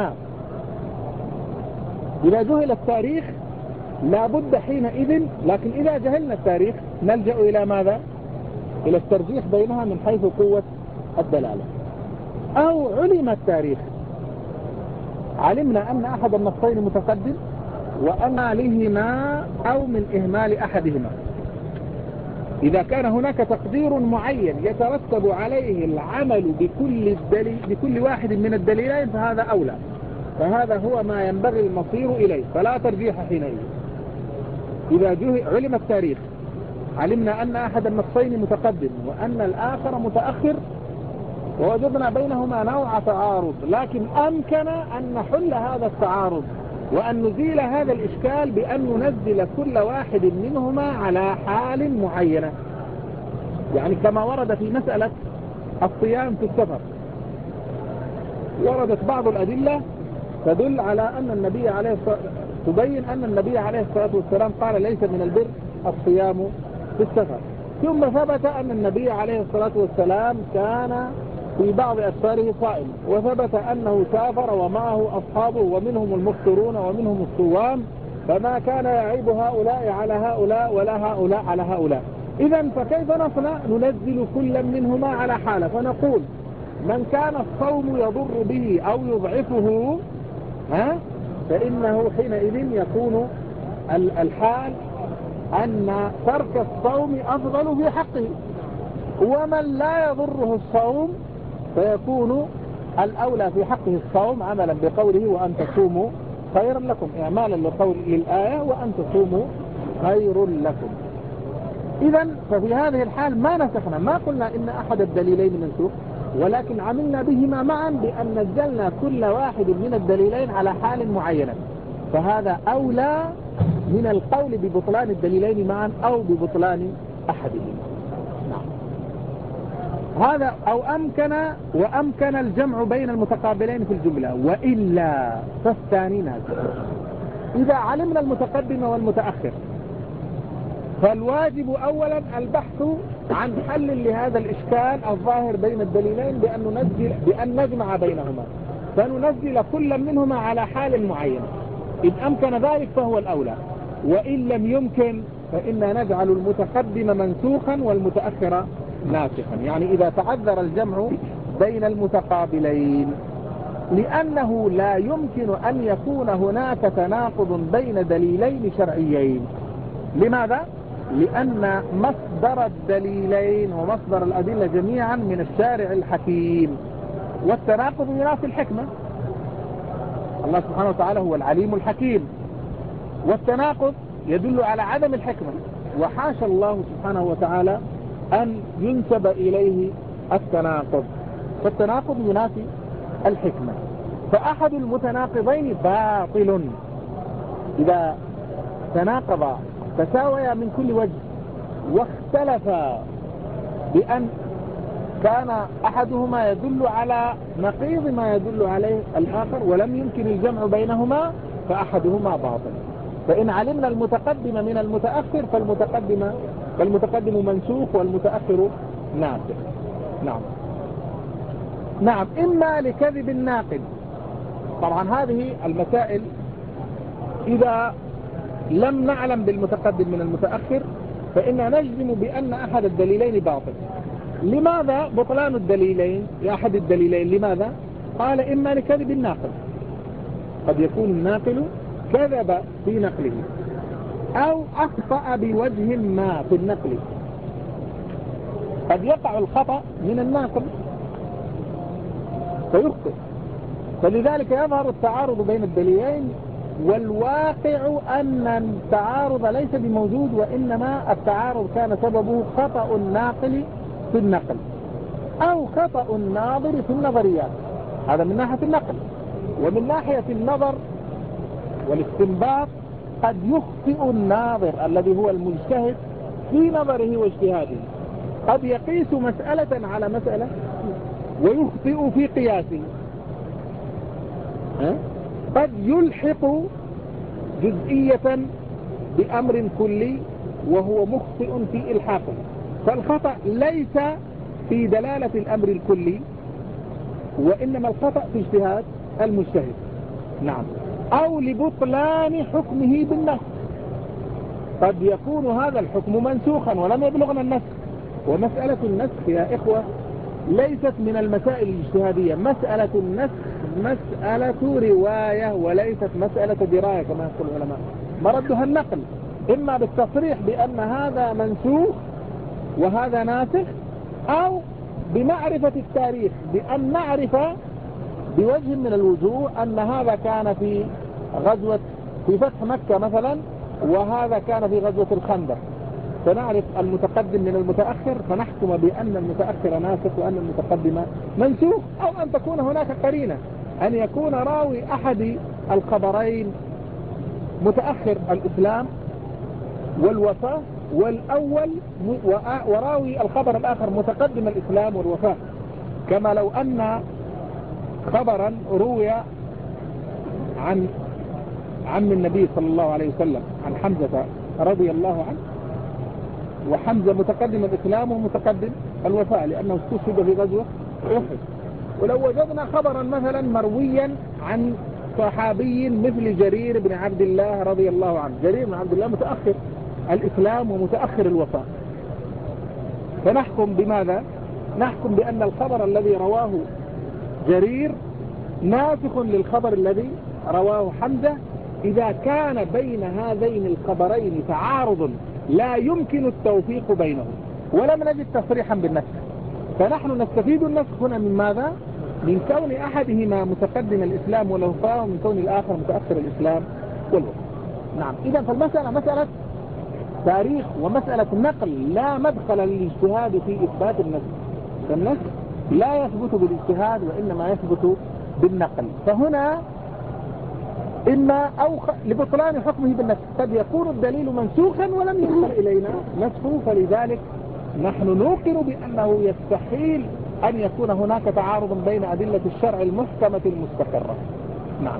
إذا جهل التاريخ لا بد حينئذ، لكن إذا جهلنا التاريخ نلجأ إلى ماذا؟ إلى الترجيح بينها من حيث قوة الدلالة. أو علم التاريخ، علمنا أن أحد النصين متقدم وأن عليهما أو من إهمال أحدهما. إذا كان هناك تقدير معين يترتب عليه العمل بكل, الدليل بكل واحد من الدليلين فهذا أولى، فهذا هو ما ينبغي المصير إليه، فلا ترجيح حينئذ. إذا علم التاريخ علمنا أن أحد النصين متقدم وأن الآخر متأخر، ووجدنا بينهما نوع تعارض، لكن أمكن أن نحل هذا التعارض وأن نزيل هذا الإشكال بأن ننزل كل واحد منهما على حال معينة. يعني كما ورد في مسألة الصيام في السفر، وردت بعض الأدلة تدل على أن النبي عليه الصلاة تبين أن النبي عليه الصلاة والسلام قال ليس من البر الصيام في السفر، ثم ثبت أن النبي عليه الصلاة والسلام كان في بعض أسفاره صائم، وثبت أنه سافر ومعه أصحابه ومنهم المفطرون ومنهم الصوام، فما كان يعيب هؤلاء على هؤلاء ولا هؤلاء على هؤلاء. إذن فكيف نصنع؟ ننزل كل منهما على حالة، فنقول من كان الصوم يضر به أو يضعفه ها فإنه حينئذ يكون الحال أن ترك الصوم أفضل في حقه، ومن لا يضره الصوم فيكون الأولى في حقه الصوم عملا بقوله وأن تصوموا خير لكم، إعمالا لقول للآية وأن تصوموا خير لكم. إذن ففي هذه الحال ما نسخنا، ما قلنا إن أحد الدليلين منسوخ، ولكن عملنا بهما معا بأن نزلنا كل واحد من الدليلين على حال معينة، فهذا أولى من القول ببطلان الدليلين معا أو ببطلان أحدهما. نعم. هذا أو أمكن وأمكن الجمع بين المتقابلين في الجملة، وإلا فالثاني نازل. إذا علمنا المتقدم والمتأخر فالواجب أولا البحث عن حل لهذا الإشكال الظاهر بين الدليلين بأن ننزل بأن نجمع بينهما، فننزل كل منهما على حال معين. إن أمكن ذلك فهو الأولى، وإن لم يمكن فإن نجعل المتقدم منسوخا والمتأخر ناسخا، يعني إذا تعذر الجمع بين المتقابلين، لأنه لا يمكن أن يكون هناك تناقض بين دليلين شرعيين. لماذا؟ لأن مصدر الدليلين ومصدر الأدلة جميعا من الشارع الحكيم، والتناقض ينافي الحكمة. الله سبحانه وتعالى هو العليم الحكيم، والتناقض يدل على عدم الحكمة، وحاشا الله سبحانه وتعالى أن ينسب إليه التناقض، فالتناقض ينافي الحكمة. فأحد المتناقضين باطل إذا تناقضا تساويا من كل وجه واختلفا بأن كان أحدهما يدل على نقيض ما يدل عليه الآخر ولم يمكن الجمع بينهما فأحدهما باطل. فإن علمنا المتقدم من المتأخر فالمتقدم فالمتقدم منسوخ والمتأخر ناسخ. نعم. نعم. إما لكذب الناقد. طبعا هذه المسائل إذا لم نعلم بالمتقدم من المتأخر فإن نجزم بأن أحد الدليلين باطل، لماذا بطلان الدليلين لأحد الدليلين؟ لماذا؟ قال إما لكذب الناقل، قد يكون الناقل كذب في نقله أو أخطأ بوجه ما في النقل، قد يقع الخطأ من الناقل فيخطئ، فلذلك يظهر التعارض بين الدليلين، والواقع أن التعارض ليس بموجود، وإنما التعارض كان سببه خطأ الناقل في النقل أو خطأ الناظر في النظريات. هذا من ناحية النقل. ومن ناحية النظر والاستنباط قد يخطئ الناظر الذي هو المجتهد في نظره واجتهاده، قد يقيس مسألة على مسألة ويخطئ في قياسه، قد يلحق جزئية بأمر كلي وهو مخطئ في إلحاقه. فالخطأ ليس في دلالة الأمر الكلي، وإنما الخطأ في اجتهاد المجتهد. نعم. أو لبطلان حكمه بالنسخ، قد يكون هذا الحكم منسوخا ولم يبلغنا النسخ. ومسألة النسخ يا إخوة ليست من المسائل الاجتهادية، مسألة النسخ مسألة رواية وليست مسألة دراية كما يقول العلماء. مردها النقل، إما بالتصريح بأن هذا منسوخ وهذا ناسخ، أو بمعرفة التاريخ، بأن نعرف بوجه من الوجوه أن هذا كان في غزوة في فتح مكة مثلا، وهذا كان في غزوة الخندق، فنعرف المتقدم من المتأخر فنحكم بأن المتأخر ناسخ وأن المتقدم منسوخ. أو أن تكون هناك قرينة، أن يكون راوي أحد الخبرين متأخر الإسلام والوفاة، والأول وراوي الخبر الآخر متقدم الإسلام والوفاة، كما لو أن خبرا روي عن عم النبي صلى الله عليه وسلم عن حمزة رضي الله عنه، وحمزة متقدم الإسلام ومتقدم الوفاة لأنه استشهد في غزوة أحد. ولو وجدنا خبرا مثلا مرويا عن صحابي مثل جرير بن عبد الله رضي الله عنه، جرير بن عبد الله متأخر الإسلام ومتأخر الوفاة، فنحكم بماذا؟ نحكم بأن الخبر الذي رواه جرير ناسخ للخبر الذي رواه حمزة إذا كان بين هذين الخبرين تعارض لا يمكن التوفيق بينهم ولم نجد تصريحا بالنسخ. فنحن نستفيد النسخ هنا من ماذا؟ من كون أحدهما متقدم الإسلام والوفاة، ومن كون الآخر متأخر الإسلام والوفاة. نعم. إذا فالمسألة مسألة تاريخ ومسألة نقل، لا مدخل للاجتهاد في إثبات النسخ، فالنسخ لا يثبت بالاجتهاد وإنما يثبت بالنقل. فهنا إما أو لبطلان حكمه بالنسخ، قد يكون الدليل منسوخا ولم يدخل إلينا نسخه، فلذلك نحن نوقن بأنه يستحيل أن يكون هناك تعارض بين أدلة الشرع المحكمة المستقرة. نعم.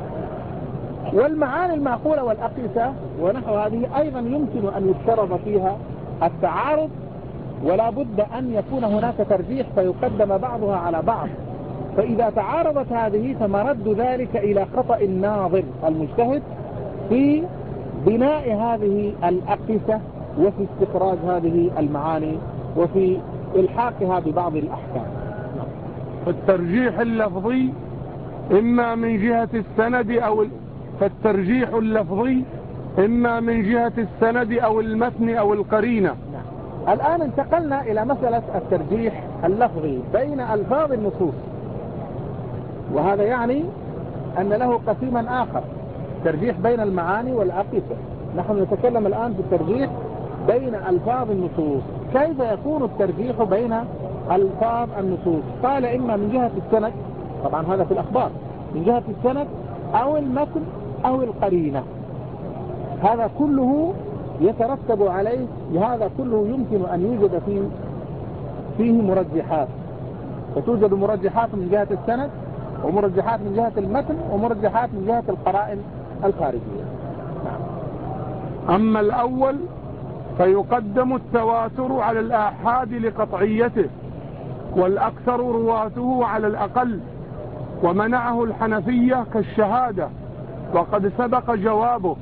والمعاني المعقولة والأقيسة ونحو هذه أيضا يمكن أن يفترض فيها التعارض، ولا بد أن يكون هناك ترجيح فيقدم بعضها على بعض. فإذا تعارضت هذه فمرد ذلك إلى خطأ الناظر المجتهد في بناء هذه الأقيسة وفي استخراج هذه المعاني وفي إلحاقها ببعض الأحكام. فالترجيح اللفظي إما من جهة السند أو فالترجيح اللفظي إما من جهة السند أو المتن أو القرينة. الآن انتقلنا إلى مسألة الترجيح اللفظي بين ألفاظ النصوص، وهذا يعني أن له قسيما آخر، ترجيح بين المعاني والأقيسة. نحن نتكلم الآن في الترجيح بين ألفاظ النصوص. كيف يكون الترجيح بين ألفاظ النصوص؟ قال إما من جهة السند، طبعا هذا في الأخبار، من جهة السند أو المتن أو القرينة. هذا كله يترتب عليه، هذا كله يمكن أن يوجد فيه فيه مرجحات، فتوجد مرجحات من جهة السند ومرجحات من جهة المتن ومرجحات من جهة القرائن الخارجية. نعم. أما الأول فيقدم التواتر على الآحاد لقطعيته، والأكثر رواته على الأقل، ومنعه الحنفية كالشهادة، وقد سبق جوابه.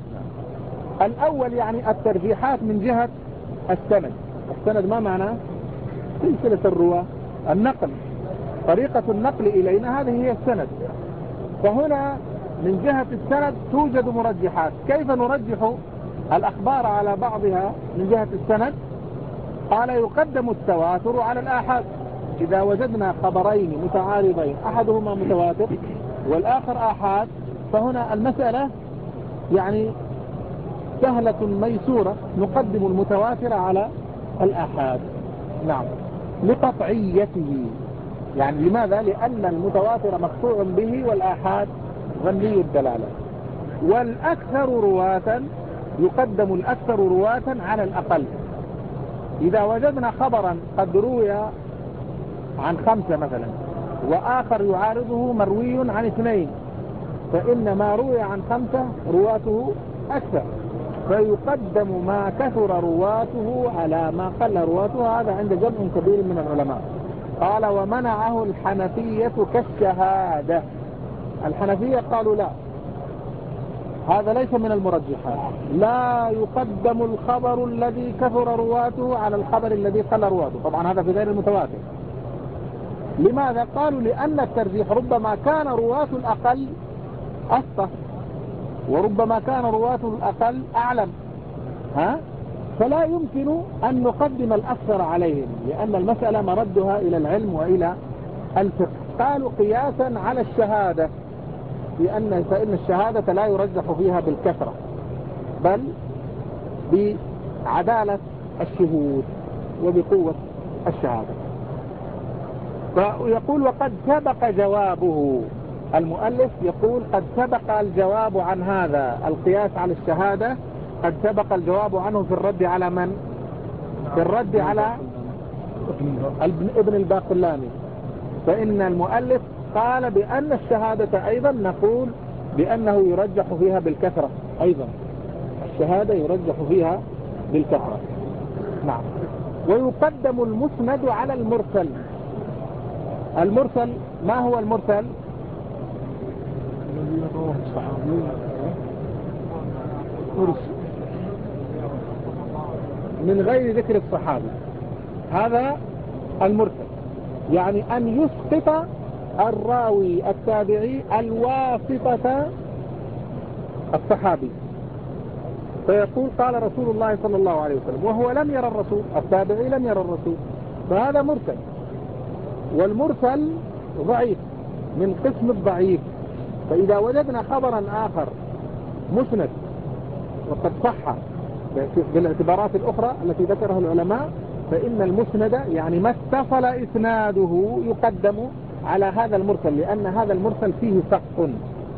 الأول يعني الترجيحات من جهة السند. السند ما معناه؟ سلسلة الرواة، النقل، طريقة النقل إلينا هذه هي السند. فهنا من جهة السند توجد مرجحات. كيف نرجح الأخبار على بعضها من جهة السند؟ قال يقدم التواتر على الآحاد. إذا وجدنا خبرين متعارضين أحدهما متواتر والآخر آحاد، فهنا المسألة يعني سهلة ميسورة، نقدم المتواتر على الآحاد. نعم، لقطعيته. يعني لماذا؟ لأن المتواتر مقطوع به والآحاد ظني الدلالة. والأكثر رواة يقدم الأكثر رواة على الأقل. إذا وجدنا خبرا قد روي عن خمسة مثلا وآخر يعارضه مروي عن اثنين، فإن ما روي عن خمسة رواته أكثر، فيقدم ما كثر رواته على ما قل رواته. هذا عند جمع كبير من العلماء. قال ومنعه الحنفية كالشهادة. الحنفية قالوا لا، هذا ليس من المرجحات، لا يقدم الخبر الذي كثر رواته على الخبر الذي قل رواته. طبعا هذا في غير المتواتر. لماذا؟ قالوا لأن الترجيح ربما كان رواة الأقل أفقه، وربما كان رواة الأقل أعلم، ها؟ فلا يمكن أن نقدم الأكثر عليهم، لأن المسألة مردها إلى العلم وإلى الفقه. قالوا قياسا على الشهادة، لأن فإن الشهادة لا يرجح فيها بالكثرة بل بعدالة الشهود وبقوة الشهادة. فيقول وقد سبق جوابه. المؤلف يقول قد سبق الجواب عن هذا القياس على الشهادة، قد سبق الجواب عنه في الرد على من؟ في الرد على ابن الباقلاني. فإن المؤلف قال بأن الشهادة أيضا نقول بأنه يرجح فيها بالكثرة، أيضا الشهادة يرجح فيها بالكثرة. نعم. ويقدم المسند على المرسل. المرسل ما هو المرسل؟ من غير ذكر الصحابي، هذا المرسل. يعني أن يسقط الراوي التابعي الواسطة الصحابي، فيقول قال رسول الله صلى الله عليه وسلم وهو لم يرى الرسول، التابعي لم يرى الرسول، فهذا مرسل. والمرسل ضعيف من قسم الضعيف. فإذا وجدنا خبرا آخر مسند وقد صح بالاعتبارات الأخرى التي ذكرها العلماء، فإن المسند يعني ما اتصل إسناده يقدم على هذا المرسل، لأن هذا المرسل فيه سقط.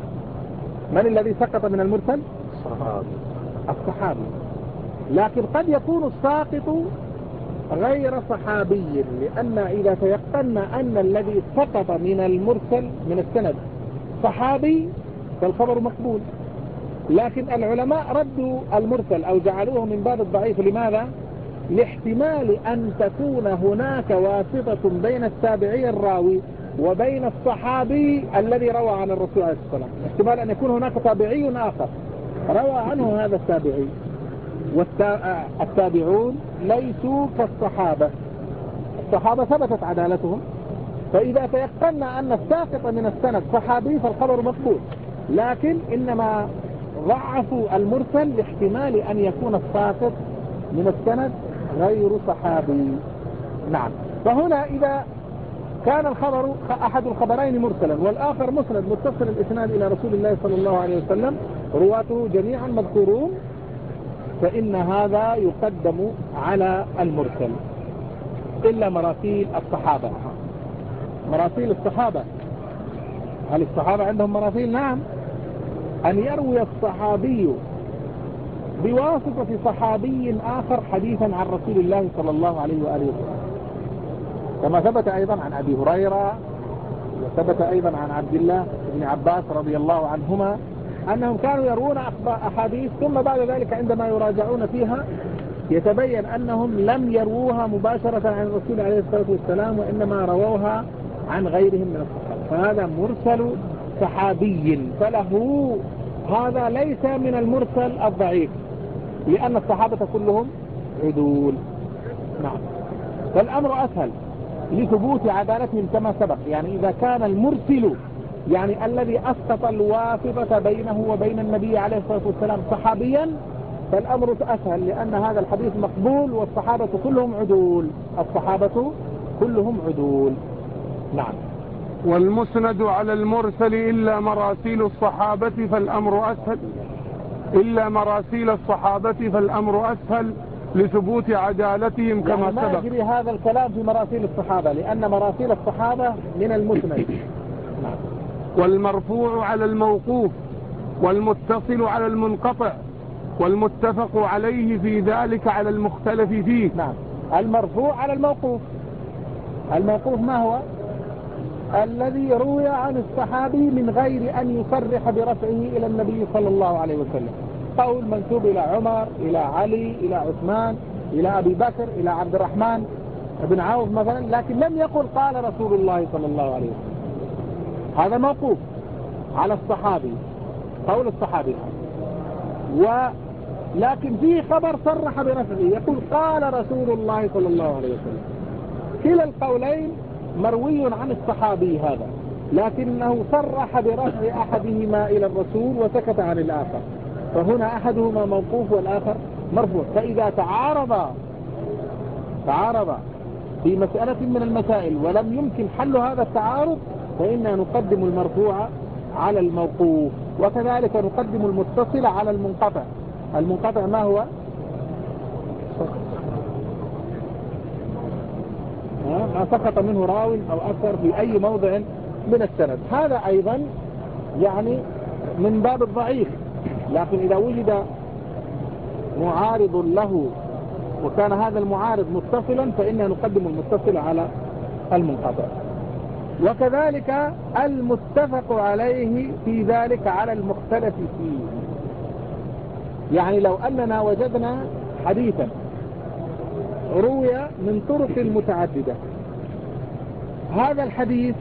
من الذي سقط من المرسل؟ الصحابي. الصحابي. لكن قد يكون الساقط غير صحابي، لأن إذا تيقنا أن الذي سقط من المرسل من السند صحابي فالخبر مقبول. لكن العلماء ردوا المرسل أو جعلوه من باب الضعيف. لماذا؟ لاحتمال أن تكون هناك واسطة بين التابعي الراوي وبين الصحابي الذي روى عن الرسول عليه الصلاة والسلام. احتمال أن يكون هناك تابعي آخر روى عنه هذا التابعي، والتابعون ليسوا كالصحابة. الصحابة ثبتت عدالتهم، فإذا تيقنا أن الساقط من السند صحابي فالخبر مقبول. لكن إنما ضعفوا المرسل لاحتمال أن يكون الساقط من السند غير صحابي. نعم. فهنا إذا كان الخبر أحد الخبرين مرسلا والآخر مسند متصل الإسناد إلى رسول الله صلى الله عليه وسلم رواته جميعا مذكورون، فإن هذا يقدم على المرسل إلا مراسيل الصحابة. مراسيل الصحابة، هل الصحابة عندهم مراسيل؟ نعم. أن يروي الصحابي بواسطة صحابي آخر حديثا عن رسول الله صلى الله عليه وآله وسلم، كما ثبت أيضا عن أبي هريرة، وثبت أيضا عن عبد الله بن عباس رضي الله عنهما أنهم كانوا يروون أحاديث ثم بعد ذلك عندما يراجعون فيها يتبين أنهم لم يروها مباشرة عن الرسول عليه الصلاة والسلام، وإنما رووها عن غيرهم من الصحابة، فهذا مرسل صحابي. فله هذا ليس من المرسل الضعيف، لأن الصحابة كلهم عدول. نعم. فالأمر أسهل لثبوت عدالتهم كما سبق. يعني إذا كان المرسل يعني الذي أسقط الواسطة بينه وبين النبي عليه الصلاة والسلام صحابيا فالأمر أسهل، لأن هذا الحديث مقبول والصحابة كلهم عدول، الصحابة كلهم عدول. نعم. والمسند على المرسل إلا مراسيل الصحابة فالأمر أسهل إلا مراسيل الصحابة فالأمر أسهل لثبوت عدالتهم كما يعني ما سبق. يجري هذا الكلام في مراسيل الصحابة لأن مراسيل الصحابة من المسند. نعم. والمرفوع على الموقوف والمتصل على المنقطع والمتفق عليه في ذلك على المختلف فيه. نعم. المرفوع على الموقوف. الموقوف ما هو؟ الذي روي عن الصحابي من غير أن يصرح برفعه إلى النبي صلى الله عليه وسلم، قول منسوب إلى عمر، إلى علي، إلى عثمان، إلى أبي بكر، إلى عبد الرحمن بن عوف مثلا، لكن لم يقل قال رسول الله صلى الله عليه وسلم. هذا موقوف على الصحابي، قول الصحابي. ولكن فيه خبر صرح برفعه يقول قال رسول الله صلى الله عليه وسلم. كلا القولين مروي عن الصحابي هذا، لكنه صرح برفع أحدهما إلى الرسول وسكت عن الآخر، فهنا أحدهما موقوف والآخر مرفوع. فإذا تعارض تعارض في مسألة من المسائل ولم يمكن حل هذا التعارض فإننا نقدم المرفوع على الموقوف، وكذلك نقدم المتصل على المنقطع. المنقطع ما هو؟ ما سقط منه راو أو أثر في أي موضع من السند. هذا أيضا يعني من باب الضعيف، لكن إذا وجد معارض له وكان هذا المعارض متصلا فإننا نقدم المتصل على المنقطع. وكذلك المتفق عليه في ذلك على المختلف فيه. يعني لو أننا وجدنا حديثا روي من طرق متعددة، هذا الحديث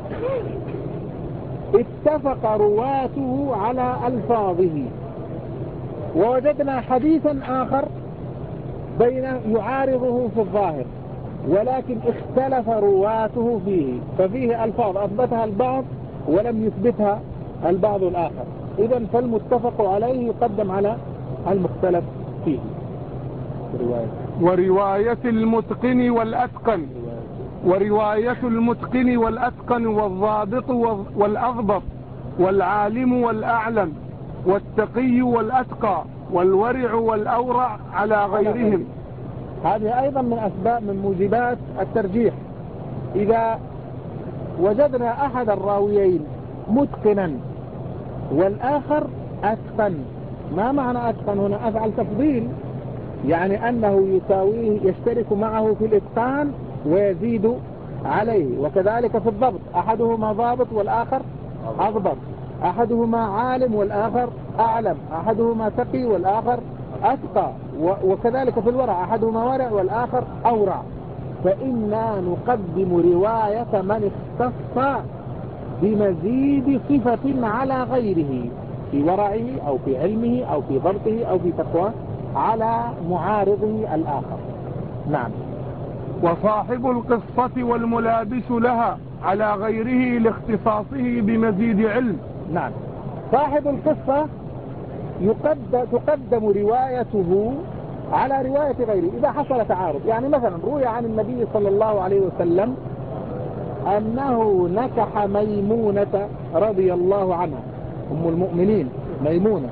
اتفق رواته على ألفاظه، ووجدنا حديثا آخر بين يعارضه في الظاهر ولكن اختلف رواته فيه، ففيه ألفاظ أثبتها البعض ولم يثبتها البعض الآخر، إذن فالمتفق عليه يقدم على المختلف فيه. رواية. ورواية المتقن والأتقن ورواية المتقن والأتقن والضابط والأضبط والعالم والأعلم والتقي والأتقى والورع والأورع على غيرهم. هذه أيضا من أسباب من موجبات الترجيح. إذا وجدنا أحد الراويين متقنا والآخر أتقن، ما معنى أتقن هنا؟ أفعل تفضيل، يعني أنه يساويه يشترك معه في الإتقان ويزيد عليه. وكذلك في الضبط، أحدهما ضابط والآخر أضبط، أحدهما عالم والآخر أعلم، أحدهما تقي والآخر أتقى، وكذلك في الورع أحدهما ورع والآخر أورع. فإنا نقدم رواية من اختص بمزيد صفة على غيره في ورعه أو في علمه أو في ضبطه أو في تقواه على معارضه الآخر. نعم. وصاحب القصة والملابس لها على غيره لاختصاصه بمزيد علم. نعم. صاحب القصة يقدم تقدم روايته على رواية غيره إذا حصل تعارض. يعني مثلا روي عن النبي صلى الله عليه وسلم أنه نكح ميمونة رضي الله عنها، أم المؤمنين ميمونة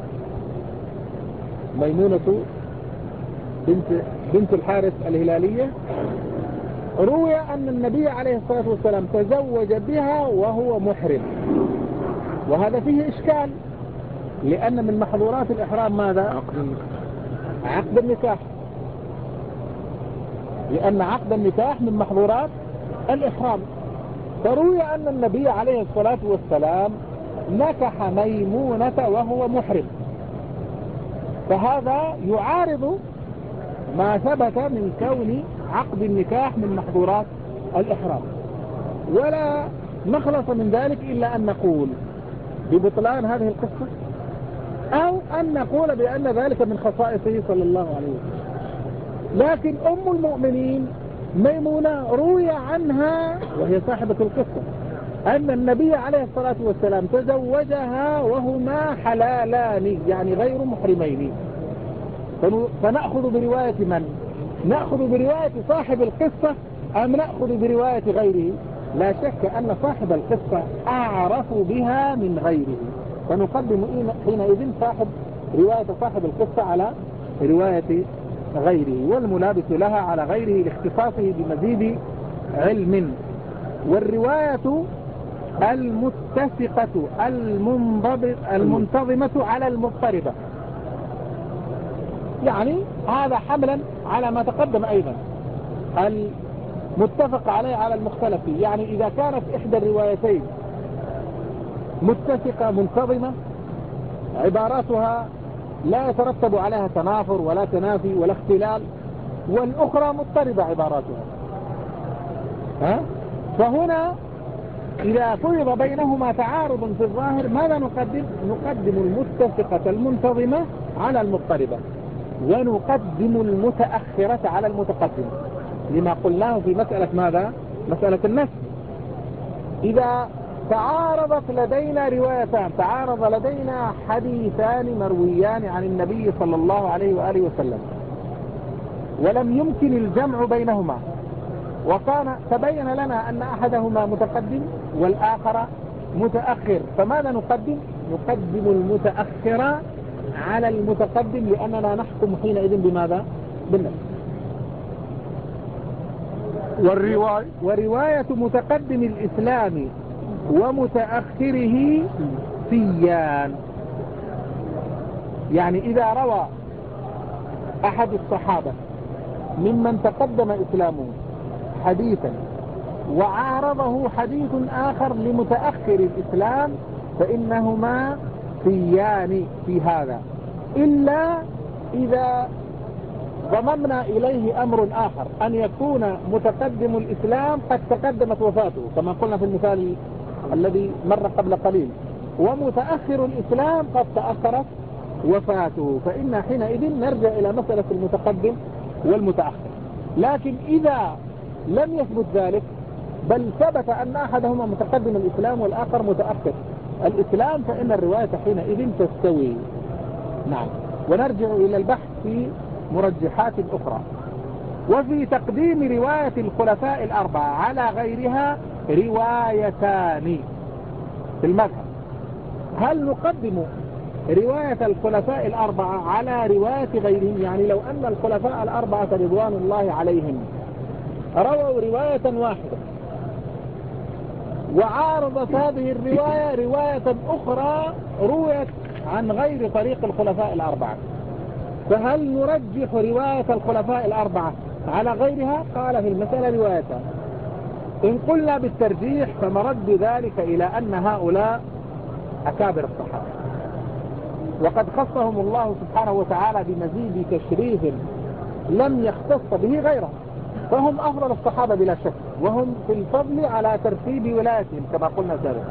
ميمونة بنت, بنت الحارث الهلالية. روي أن النبي عليه الصلاة والسلام تزوج بها وهو محرم، وهذا فيه إشكال، لأن من محظورات الإحرام ماذا؟ عقد النكاح، لأن عقد النكاح من محظورات الإحرام. فروي أن النبي عليه الصلاة والسلام نكح ميمونة وهو محرم، فهذا يعارض ما ثبت من كون عقد النكاح من محظورات الإحرام. ولا مخلص من ذلك إلا أن نقول ببطلان هذه القصة، أو أن نقول بأن ذلك من خصائصه صلى الله عليه وسلم. لكن أم المؤمنين ميمونة روي عنها وهي صاحبة القصة أن النبي عليه الصلاة والسلام تزوجها وهما حلالان يعني غير محرمين. فنأخذ برواية من؟ نأخذ برواية صاحب القصة أم نأخذ برواية غيره؟ لا شك أن صاحب القصة أعرف بها من غيره، فنقدم حينئذ صاحب رواية صاحب القصة على رواية غيره، والملابس لها على غيره لاختصاصه بمزيد علم. والرواية المتسقة المنضبط المنتظمة على المضطربة، يعني هذا حملا على ما تقدم أيضا المتفق عليه على المختلف فيه. يعني إذا كانت إحدى الروايتين متسقة منتظمة عباراتها لا يترتب عليها تنافر ولا تنافي ولا اختلال، والأخرى مضطربة عباراتها، ها؟ فهنا إذا فرض بينهما تعارض في الظاهر ماذا نقدم؟ نقدم المتسقة المنتظمة على المضطربة، ونقدم المتأخرة على المتقدمة، لما قلناه في مسألة ماذا؟ مسألة النسخ. إذا تعارضت لدينا روايتان، تعارض لدينا حديثان مرويان عن النبي صلى الله عليه وآله وسلم ولم يمكن الجمع بينهما، وكان تبين لنا أن أحدهما متقدم والآخر متأخر، فماذا نقدم؟ نقدم المتأخر على المتقدم، لأننا نحكم حينئذ بماذا؟ بالنسخ. والرواية ورواية متقدم الإسلام ومتأخره سيان، يعني إذا روى أحد الصحابة ممن تقدم إسلامه حديثا وعارضه حديث آخر لمتأخر الإسلام فإنهما سيان في هذا، إلا إذا ضممنا إليه أمر آخر، أن يكون متقدم الإسلام قد تقدمت وفاته كما قلنا في المثال الذي مر قبل قليل، ومتأخر الإسلام قد تأخرت وفاته، فإن حينئذ نرجع إلى مسألة المتقدم والمتأخر. لكن إذا لم يثبت ذلك بل ثبت أن أحدهما متقدم الإسلام والآخر متأخر الإسلام فإن الرواية حينئذ تستوي. نعم. ونرجع إلى البحث في مرجحات أخرى. وفي تقديم رواية الخلفاء الأربعة على غيرها روايتان في المذهب. هل نقدم رواية الخلفاء الأربعة على رواية غيرهم؟ يعني لو أن الخلفاء الأربعة رضوان الله عليهم رووا رواية واحدة وعارضت هذه الرواية رواية أخرى رويت عن غير طريق الخلفاء الأربعة، فهل نرجح رواية الخلفاء الأربعة على غيرها؟ قال في المسألة روايتان. إن قلنا بالترجيح فمرد ذلك إلى أن هؤلاء أكابر الصحابة، وقد خصهم الله سبحانه وتعالى بمزيد تشريف لم يختص به غيرهم، فهم أفضل الصحابة بلا شك، وهم في الفضل على ترتيب ولايتهم كما قلنا سابقا.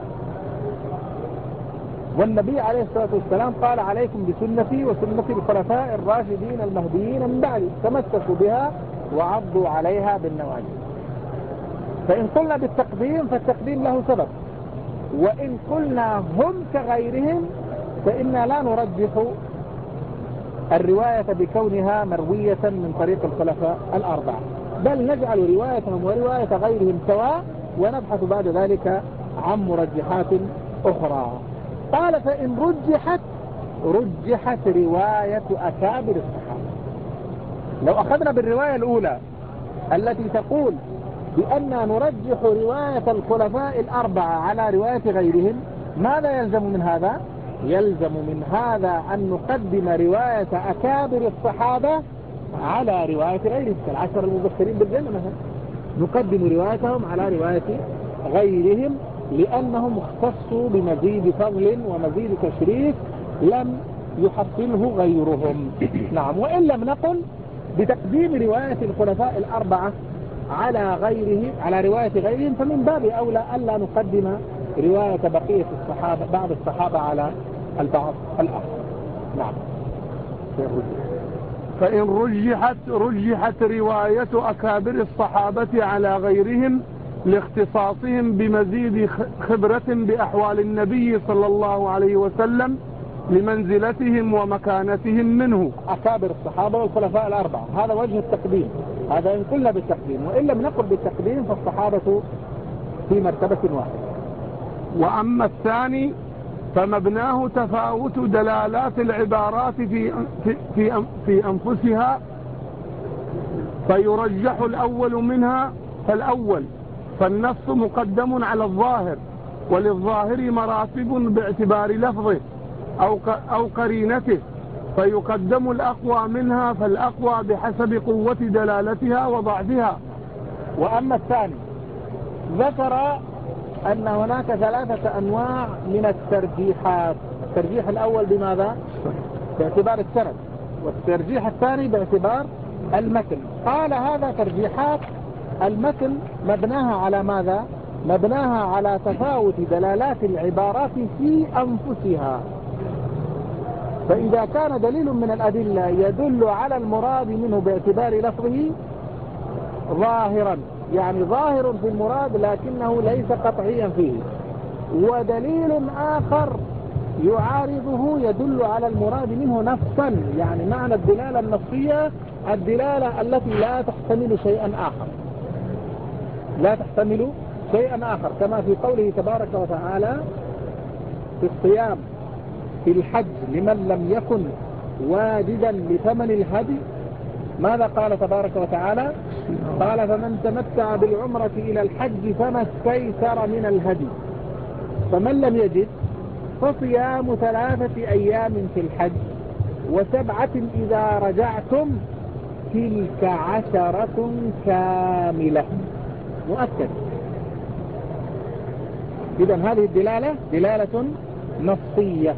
والنبي عليه الصلاة والسلام قال عليكم بسنتي وسنة الخلفاء الراشدين المهديين من بعدي تمسكوا بها وعضوا عليها بالنواجذ. فإن قلنا بالتقديم فالتقديم له سبب، وإن قلنا هم كغيرهم فإنا لا نرجح الرواية بكونها مروية من طريق الخلفاء الأربعة، بل نجعل روايتهم ورواية غيرهم سواء ونبحث بعد ذلك عن مرجحات أخرى. قال فإن رجحت رجحت رواية أكابر الصحابة. لو أخذنا بالرواية الأولى التي تقول بأننا نرجح رواية الخلفاء الأربعة على رواية غيرهم، ماذا يلزم من هذا؟ يلزم من هذا أن نقدم رواية أكابر الصحابة على رواية غيرهم كالعشر المبشرين بالجنة مثلا، نقدم روايتهم على رواية غيرهم لأنهم اختصوا بمزيد فضل ومزيد تشريف لم يحصله غيرهم. نعم. وإن لم نقل بتقديم رواية الخلفاء الأربعة على غيره على رواية غيرهم فمن باب أولى ألا نقدم رواية بقية الصحابة بعض الصحابة على البعض الآخر. نعم. فإن رجحت رجحت رواية أكابر الصحابة على غيرهم لاختصاصهم بمزيد خبرة بأحوال النبي صلى الله عليه وسلم لمنزلتهم ومكانتهم منه. أكابر الصحابة والخلفاء الأربعة، هذا وجه التقديم، هذا إن قلنا بالتقديم، وإن لم نقل بالتقديم فالصحابة في مرتبة واحدة. وأما الثاني فمبناه تفاوت دلالات العبارات في, في, في, في أنفسها، فيرجح الأول منها فالأول، فالنص مقدم على الظاهر، وللظاهر مراتب باعتبار لفظه أو, أو قرينته، فيقدم الأقوى منها فالأقوى بحسب قوة دلالتها وضعفها. وأما الثاني ذكر أن هناك ثلاثة أنواع من الترجيحات. الترجيح الأول بماذا؟ باعتبار السند، والترجيح الثاني باعتبار المتن. قال هذا ترجيحات المتن مبناها على ماذا؟ مبناها على تفاوت دلالات العبارات في أنفسها. فإذا كان دليل من الأدلة يدل على المراد منه باعتبار لفظه ظاهرا، يعني ظاهر في المراد لكنه ليس قطعيا فيه، ودليل آخر يعارضه يدل على المراد منه نصا، يعني معنى الدلالة النصية الدلالة التي لا تحتمل شيئا آخر، لا تحتمل شيئا آخر، كما في قوله تبارك وتعالى في الصيام في الحج لمن لم يكن واجدا لثمن الهدي. ماذا قال تبارك وتعالى؟ قال فمن تمتع بالعمرة إلى الحج فما استيسر من الهدي، فمن لم يجد فصيام ثلاثة أيام في الحج وسبعة إذا رجعتم تلك عشرة كاملة. مؤكد. إذن هذه الدلالة دلالة نصية،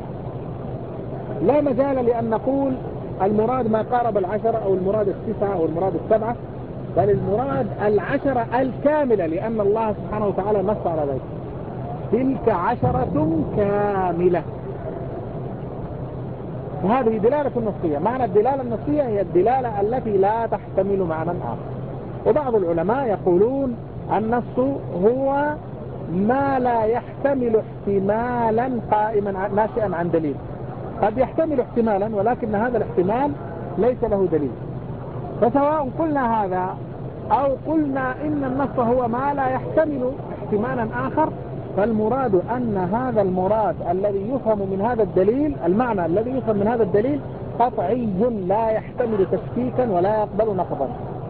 لا مجال لأن نقول المراد ما قارب العشرة أو المراد التسعة أو المراد السبعة، بل المراد العشرة الكاملة، لأن الله سبحانه وتعالى نص على ذلك تلك عشرة كاملة. وهذه دلالة نصية. معنى الدلالة النصية هي الدلالة التي لا تحتمل معنى آخر. وبعض العلماء يقولون النص هو ما لا يحتمل احتمالا قائما ناشئا عن دليل. قد يحتمل احتمالا ولكن هذا الاحتمال ليس له دليل. فسواء قلنا هذا أو قلنا إن النص هو ما لا يحتمل احتمالا آخر، فالمراد أن هذا المراد الذي يفهم من هذا الدليل، المعنى الذي يفهم من هذا الدليل قطعي لا يحتمل تشكيكا ولا يقبل نقضا.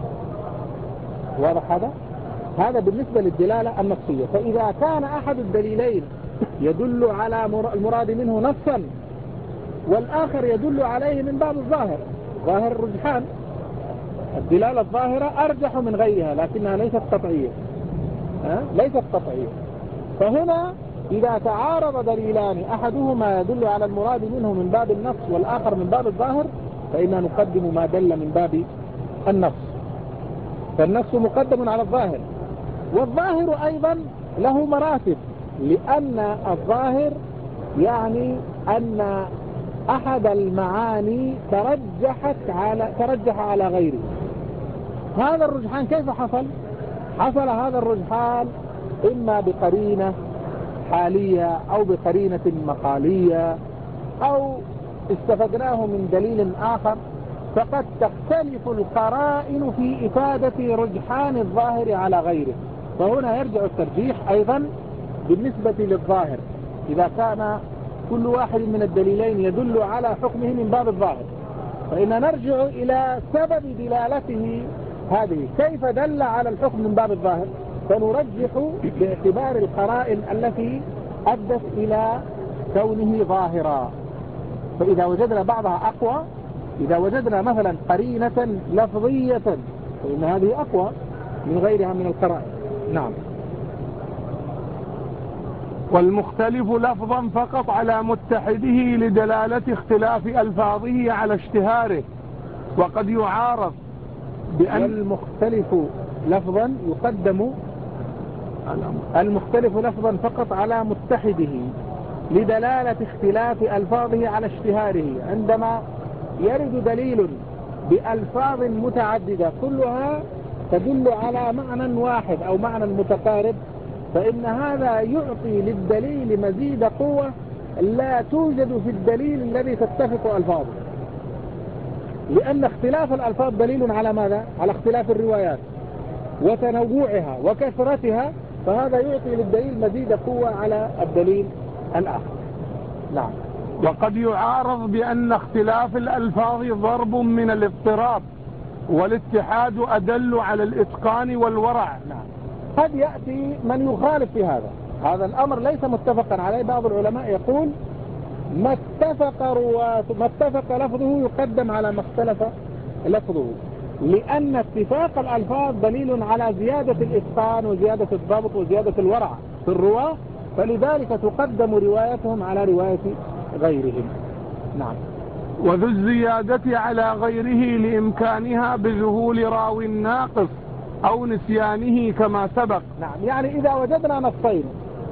واضح هذا؟ هذا بالنسبة للدلالة النصية. فإذا كان أحد الدليلين يدل على المراد منه نصا والآخر يدل عليه من باب الظاهر، ظاهر الرجحان، الدلالة الظاهرة أرجح من غيرها لكنها ليست قطعية، أه؟ ليست قطعية. فهنا إذا تعارض دليلان أحدهما يدل على المراد منه من باب النص والآخر من باب الظاهر، فإننا نقدم ما دل من باب النص، فالنص مقدم على الظاهر. والظاهر أيضا له مراتب، لأن الظاهر يعني أن أحد المعاني ترجحت على ترجح على غيره. هذا الرجحان كيف حصل؟ حصل هذا الرجحان إما بقرينة حالية أو بقرينة مقالية أو استفدناه من دليل آخر، فقد تختلف القرائن في إفادة رجحان الظاهر على غيره. فهنا يرجع الترجيح أيضا بالنسبة للظاهر، إذا كان كل واحد من الدليلين يدل على حكمه من باب الظاهر، فإن نرجع إلى سبب دلالته هذه، كيف دل على الحكم من باب الظاهر، فنرجح باعتبار القرائن التي أدت إلى كونه ظاهرا. فإذا وجدنا بعضها أقوى، إذا وجدنا مثلا قرينة لفظية فإن هذه أقوى من غيرها من القرائن. نعم. والمختلف لفظا فقط على متحده لدلالة اختلاف ألفاظه على اشتهاره، وقد يعارض بأن المختلف لفظا يقدم المختلف لفظا فقط على متحده لدلالة اختلاف ألفاظه على اشتهاره. عندما يرد دليل بألفاظ متعددة كلها تدل على معنى واحد أو معنى متقارب، فإن هذا يعطي للدليل مزيد قوة لا توجد في الدليل الذي تتفق ألفاظه، لأن اختلاف الألفاظ دليل على ماذا؟ على اختلاف الروايات وتنوعها وكثرتها، فهذا يعطي للدليل مزيد قوة على الدليل الآخر. نعم. وقد يعارض بأن اختلاف الألفاظ ضرب من الاضطراب، والاتحاد أدل على الإتقان والورع. نعم. قد يأتي من يخالف في هذا، هذا الأمر ليس متفقا عليه. بعض العلماء يقول ما اتفق رواة ما اتفق لفظه يقدم على ما اختلف لفظه، لأن اتفاق الألفاظ دليل على زيادة الإتقان وزيادة الضبط وزيادة الورع في الرواة، فلذلك تقدم روايتهم على رواية غيرهم. نعم. وذو الزيادة على غيره لإمكانها بذهول راو ناقص أو نسيانه كما سبق. نعم. يعني إذا وجدنا نصين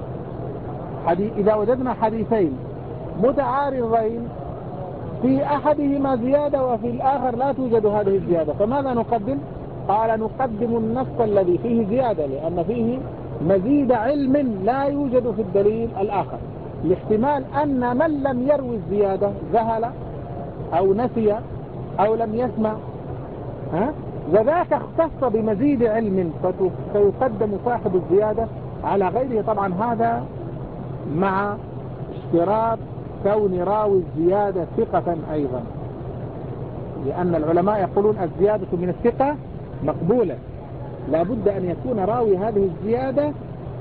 حديث إذا وجدنا حديثين متعارضين في أحدهما زيادة وفي الآخر لا توجد هذه الزيادة، فماذا نقدم؟ قال نقدم النص الذي فيه زيادة، لأن فيه مزيد علم لا يوجد في الدليل الآخر، لاحتمال أن من لم يروي الزيادة ذهل أو نسي أو لم يسمع، ها؟ وذاك اختص بمزيد علم فيقدم صاحب الزيادة على غيره. طبعا هذا مع اشتراط كون راوي الزيادة ثقة أيضا، لأن العلماء يقولون الزيادة من الثقة مقبولة، لابد أن يكون راوي هذه الزيادة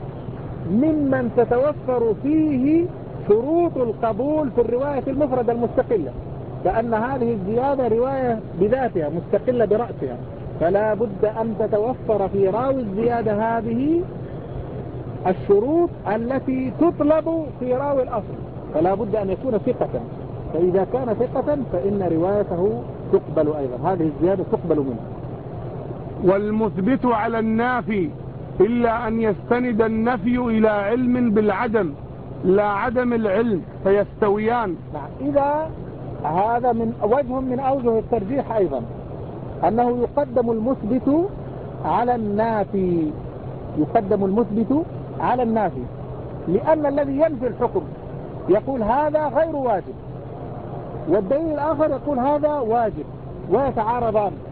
ممن تتوفر فيه شروط القبول في الرواية المفردة المستقلة، لأن هذه الزيادة رواية بذاتها مستقلة برأسها، فلا بد أن تتوفر في راوي الزيادة هذه الشروط التي تطلب في راوي الأصل، فلا بد أن يكون ثقة، فإذا كان ثقة فإن روايته تقبل أيضا، هذه الزيادة تقبل منه. والمثبت على النافي إلا أن يستند النفي إلى علم بالعدم لا عدم العلم فيستويان. نعم. إذا هذا من وجه من أوجه الترجيح أيضا، أنه يقدم المثبت على النافي، يقدم المثبت على النافي، لأن الذي ينفي الحكم يقول هذا غير واجب، والدليل الآخر يقول هذا واجب، ويتعارضان،